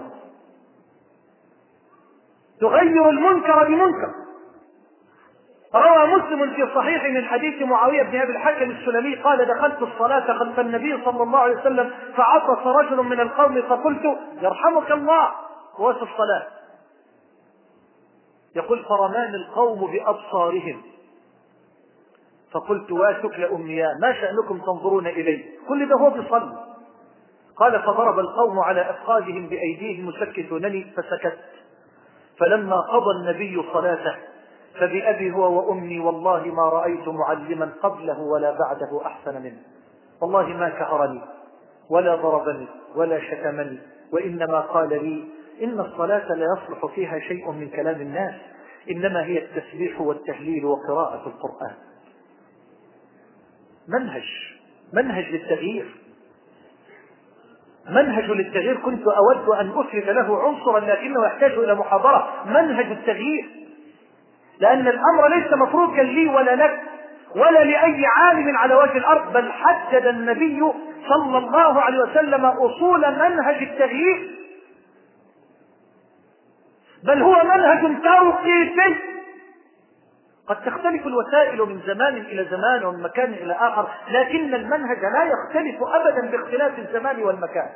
تغير المنكر بمنكر. روى مسلم في صحيح من حديث معاوية بن أبي الحكم السلمي قال: دخلت الصلاة خلف النبي صلى الله عليه وسلم فعطس رجل من القوم فقلت: يرحمك الله، وفي الصلاة. يقول: فرمان القوم بأبصارهم فقلت: واتك لأمياء، ما شأنكم تنظرون إلي؟ كل ده هو بيصلي. قال: فضرب القوم على أفخاذهم بأيديهم مسكتونني فسكت. فلما قضى النبي صلاته فبأبي هو وأمي والله ما رأيت معلما قبله ولا بعده أحسن منه، والله ما كهرني ولا ضربني ولا شتمني، وإنما قال لي: إن الصلاة لا يصلح فيها شيء من كلام الناس، إنما هي التسبيح والتهليل وقراءة القرآن. منهج منهج للتغيير، منهج للتغيير. كنت أود أن أفرد له عنصرا لكنه يحتاج إلى محاضرة. منهج التغيير، لأن الأمر ليس مفروضا لي ولا لك ولا لأي عالم على وجه الأرض، بل حدد النبي صلى الله عليه وسلم أصول منهج التغيير، بل هو منهج توقيفي. قد تختلف الوسائل من زمان إلى زمان ومن مكان إلى آخر، لكن المنهج لا يختلف أبدا باختلاف الزمان والمكان.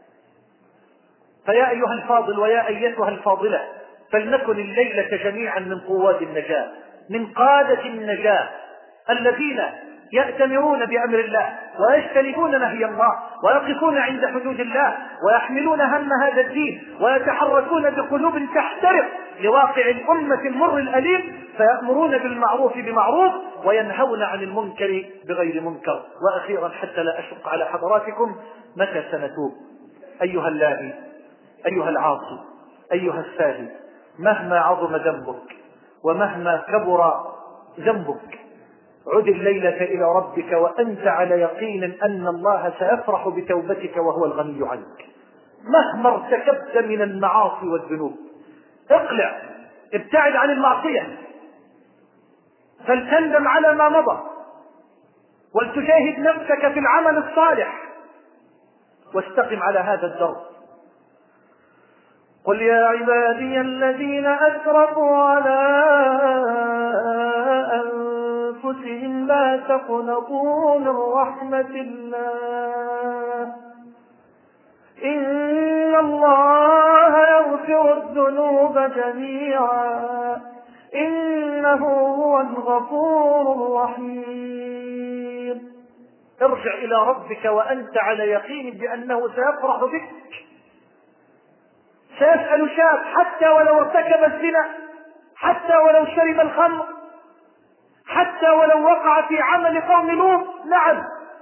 فيا أيها الفاضل ويا أيتها الفاضلة، فلنكن الليلة جميعا من قواد النجاة، من قادة النجاة، الذين يأتمرون بأمر الله ويجتنبون نهي الله ويقفون عند حدود الله ويحملون هم هذا الدين ويتحركون بقلوب تحترق لواقع الأمة المر الأليم، فيأمرون بالمعروف بمعروف وينهون عن المنكر بغير منكر. وأخيرا حتى لا أشق على حضراتكم، متى سنتوب؟ أيها اللاهي، أيها العاصي، أيها الساهي، مهما عظم ذنبك ومهما كبر ذنبك، عد الليلة إلى ربك وأنت على يقين أن الله سيفرح بتوبتك وهو الغني عنك. مهما ارتكبت من المعاصي والذنوب اقلع، ابتعد عن المعصية، فلتندم على ما مضى، ولتجاهد نفسك في العمل الصالح، واستقم على هذا الدرب. قل يا عبادي الذين أسرفوا على أنفسهم لا تقنطوا من رحمة الله إن الله يغفر الذنوب جميعا إنه هو الغفور الرحيم. ارجع إلى ربك وأنت على يقين بأنه سيفرح بك. سيسأل شاب حتى ولو ارتكب الزنا، حتى ولو شرب الخمر، حتى ولو وقع في عمل قوم لوط، نعم،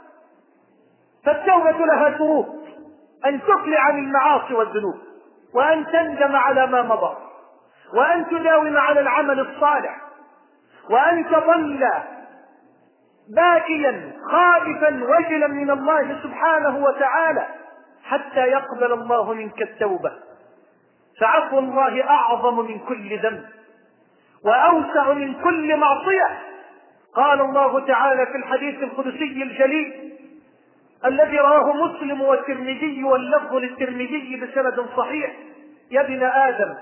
فالتوبة لها شروط: أن تقلع عن المعاصي والذنوب، وأن تندم على ما مضى، وأن تداوم على العمل الصالح، وأن تظل باكيا خائفا وجلا من الله سبحانه وتعالى حتى يقبل الله منك التوبة. فعفو الله أعظم من كل ذنب وأوسع من كل معصية. قال الله تعالى في الحديث القدسي الجليل الذي رواه مسلم والترمذي واللفظ للترمذي بسند صحيح: يا ابن آدم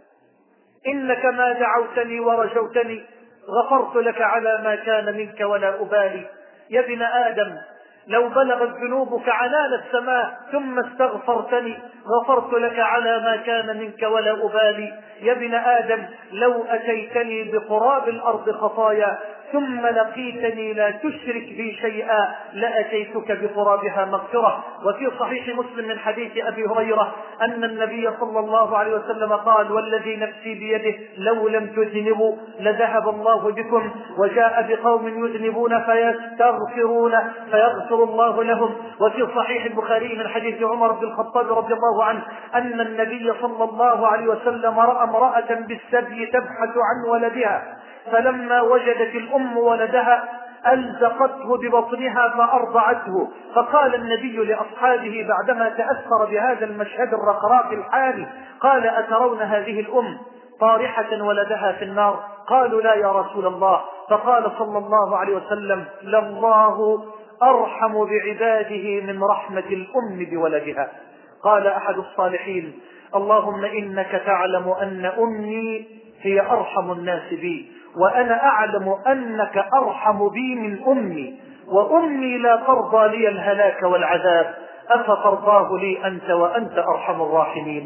إنك ما دعوتني ورجوتني غفرت لك على ما كان منك ولا أبالي. يا ابن آدم لو بلغت ذنوبك عنان السماء ثم استغفرتني غفرت لك على ما كان منك ولا أبالي. يا ابن آدم لو أتيتني بقراب الأرض خطايا ثم لقيتني لا تشرك بي شيئا لأتيتك بقرابها مغفرة. وفي صحيح مسلم من حديث أبي هريرة أن النبي صلى الله عليه وسلم قال: والذي نفسي بيده لو لم تذنبوا لذهب الله بكم وجاء بقوم يذنبون فيستغفرون فيغفر الله لهم. وفي صحيح البخاري من حديث عمر بن الخطاب رضي الله عنه أن النبي صلى الله عليه وسلم رأى امرأة بالسبي تبحث عن ولدها، فلما وجدت الأم ولدها ألزقته ببطنها فأرضعته. فقال النبي لأصحابه بعدما تأثر بهذا المشهد الرقراق الحالي قال: أترون هذه الأم طارحة ولدها في النار؟ قالوا: لا يا رسول الله. فقال صلى الله عليه وسلم: لله أرحم بعباده من رحمة الأم بولدها. قال أحد الصالحين: اللهم إنك تعلم أن أمي هي أرحم الناس بي، وأنا أعلم أنك أرحم بي من أمي، وأمي لا ترضى لي الهلاك والعذاب، أفترضاه لي أنت وأنت أرحم الراحمين.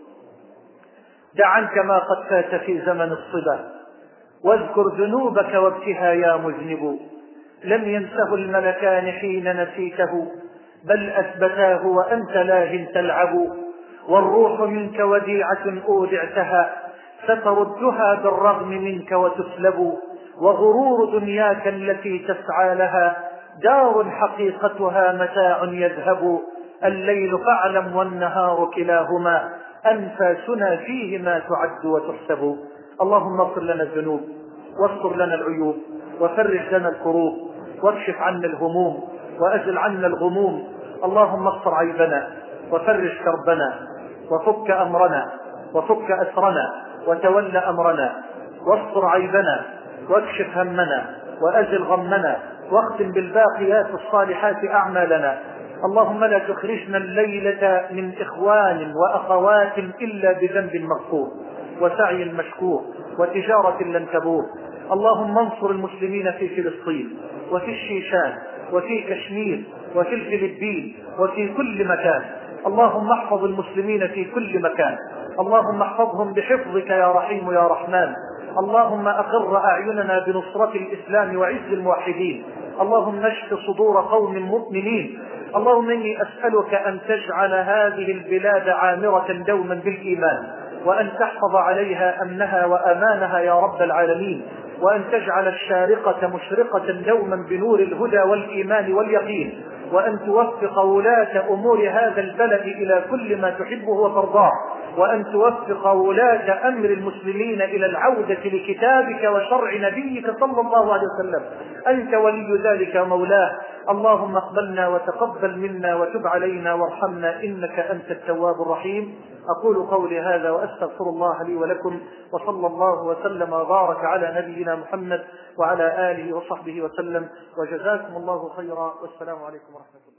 دع عنك ما قد فات في زمن الصبا واذكر ذنوبك وابكها يا مذنب. لم ينسه الملكان حين نسيته بل أثبتاه وأنت لاه تلعب. والروح منك وديعة أودعتها ستردها بالرغم منك وتسلب. وغرور دنياك التي تسعى لها دار حقيقتها متاع يذهب. الليل فاعلم والنهار كلاهما أنفاسنا فيهما تعد وتحسب. اللهم اغفر لنا الذنوب واستر لنا العيوب وفرج لنا الكروب واكشف عنا الهموم وأزل عنا الغموم. اللهم اغفر عيبنا وفرج كربنا وفك أمرنا وفك أسرنا وتول أمرنا واستر عيبنا واكشف همنا وأزل غمنا واختم بالباقيات الصالحات أعمالنا. اللهم لا تخرجنا الليلة من إخوان وأخوات إلا بذنب مغفور وسعي مشكور وتجارة لن تبور. اللهم انصر المسلمين في فلسطين وفي الشيشان وفي كشمير وفي الفلبين وفي كل مكان. اللهم احفظ المسلمين في كل مكان. اللهم احفظهم بحفظك يا رحيم يا رحمن. اللهم أقر أعيننا بنصرة الإسلام وعز الموحدين. اللهم اشف صدور قوم مؤمنين. اللهم إني أسألك أن تجعل هذه البلاد عامرة دوما بالإيمان، وأن تحفظ عليها أمنها وأمانها يا رب العالمين، وأن تجعل الشارقة مشرقة دوما بنور الهدى والإيمان واليقين، وأن توفق ولاة أمور هذا البلد إلى كل ما تحبه وترضاه، وأن توفق ولاة أمر المسلمين إلى العودة لكتابك وشرع نبيك صلى الله عليه وسلم. أنت ولي ذلك مولاه. اللهم اقبلنا وتقبل منا وتب علينا وارحمنا إنك أنت التواب الرحيم. أقول قولي هذا وأستغفر الله لي ولكم، وصلى الله وسلم وبارك على نبينا محمد وعلى آله وصحبه وسلم، وجزاكم الله خيرا، والسلام عليكم ورحمة الله.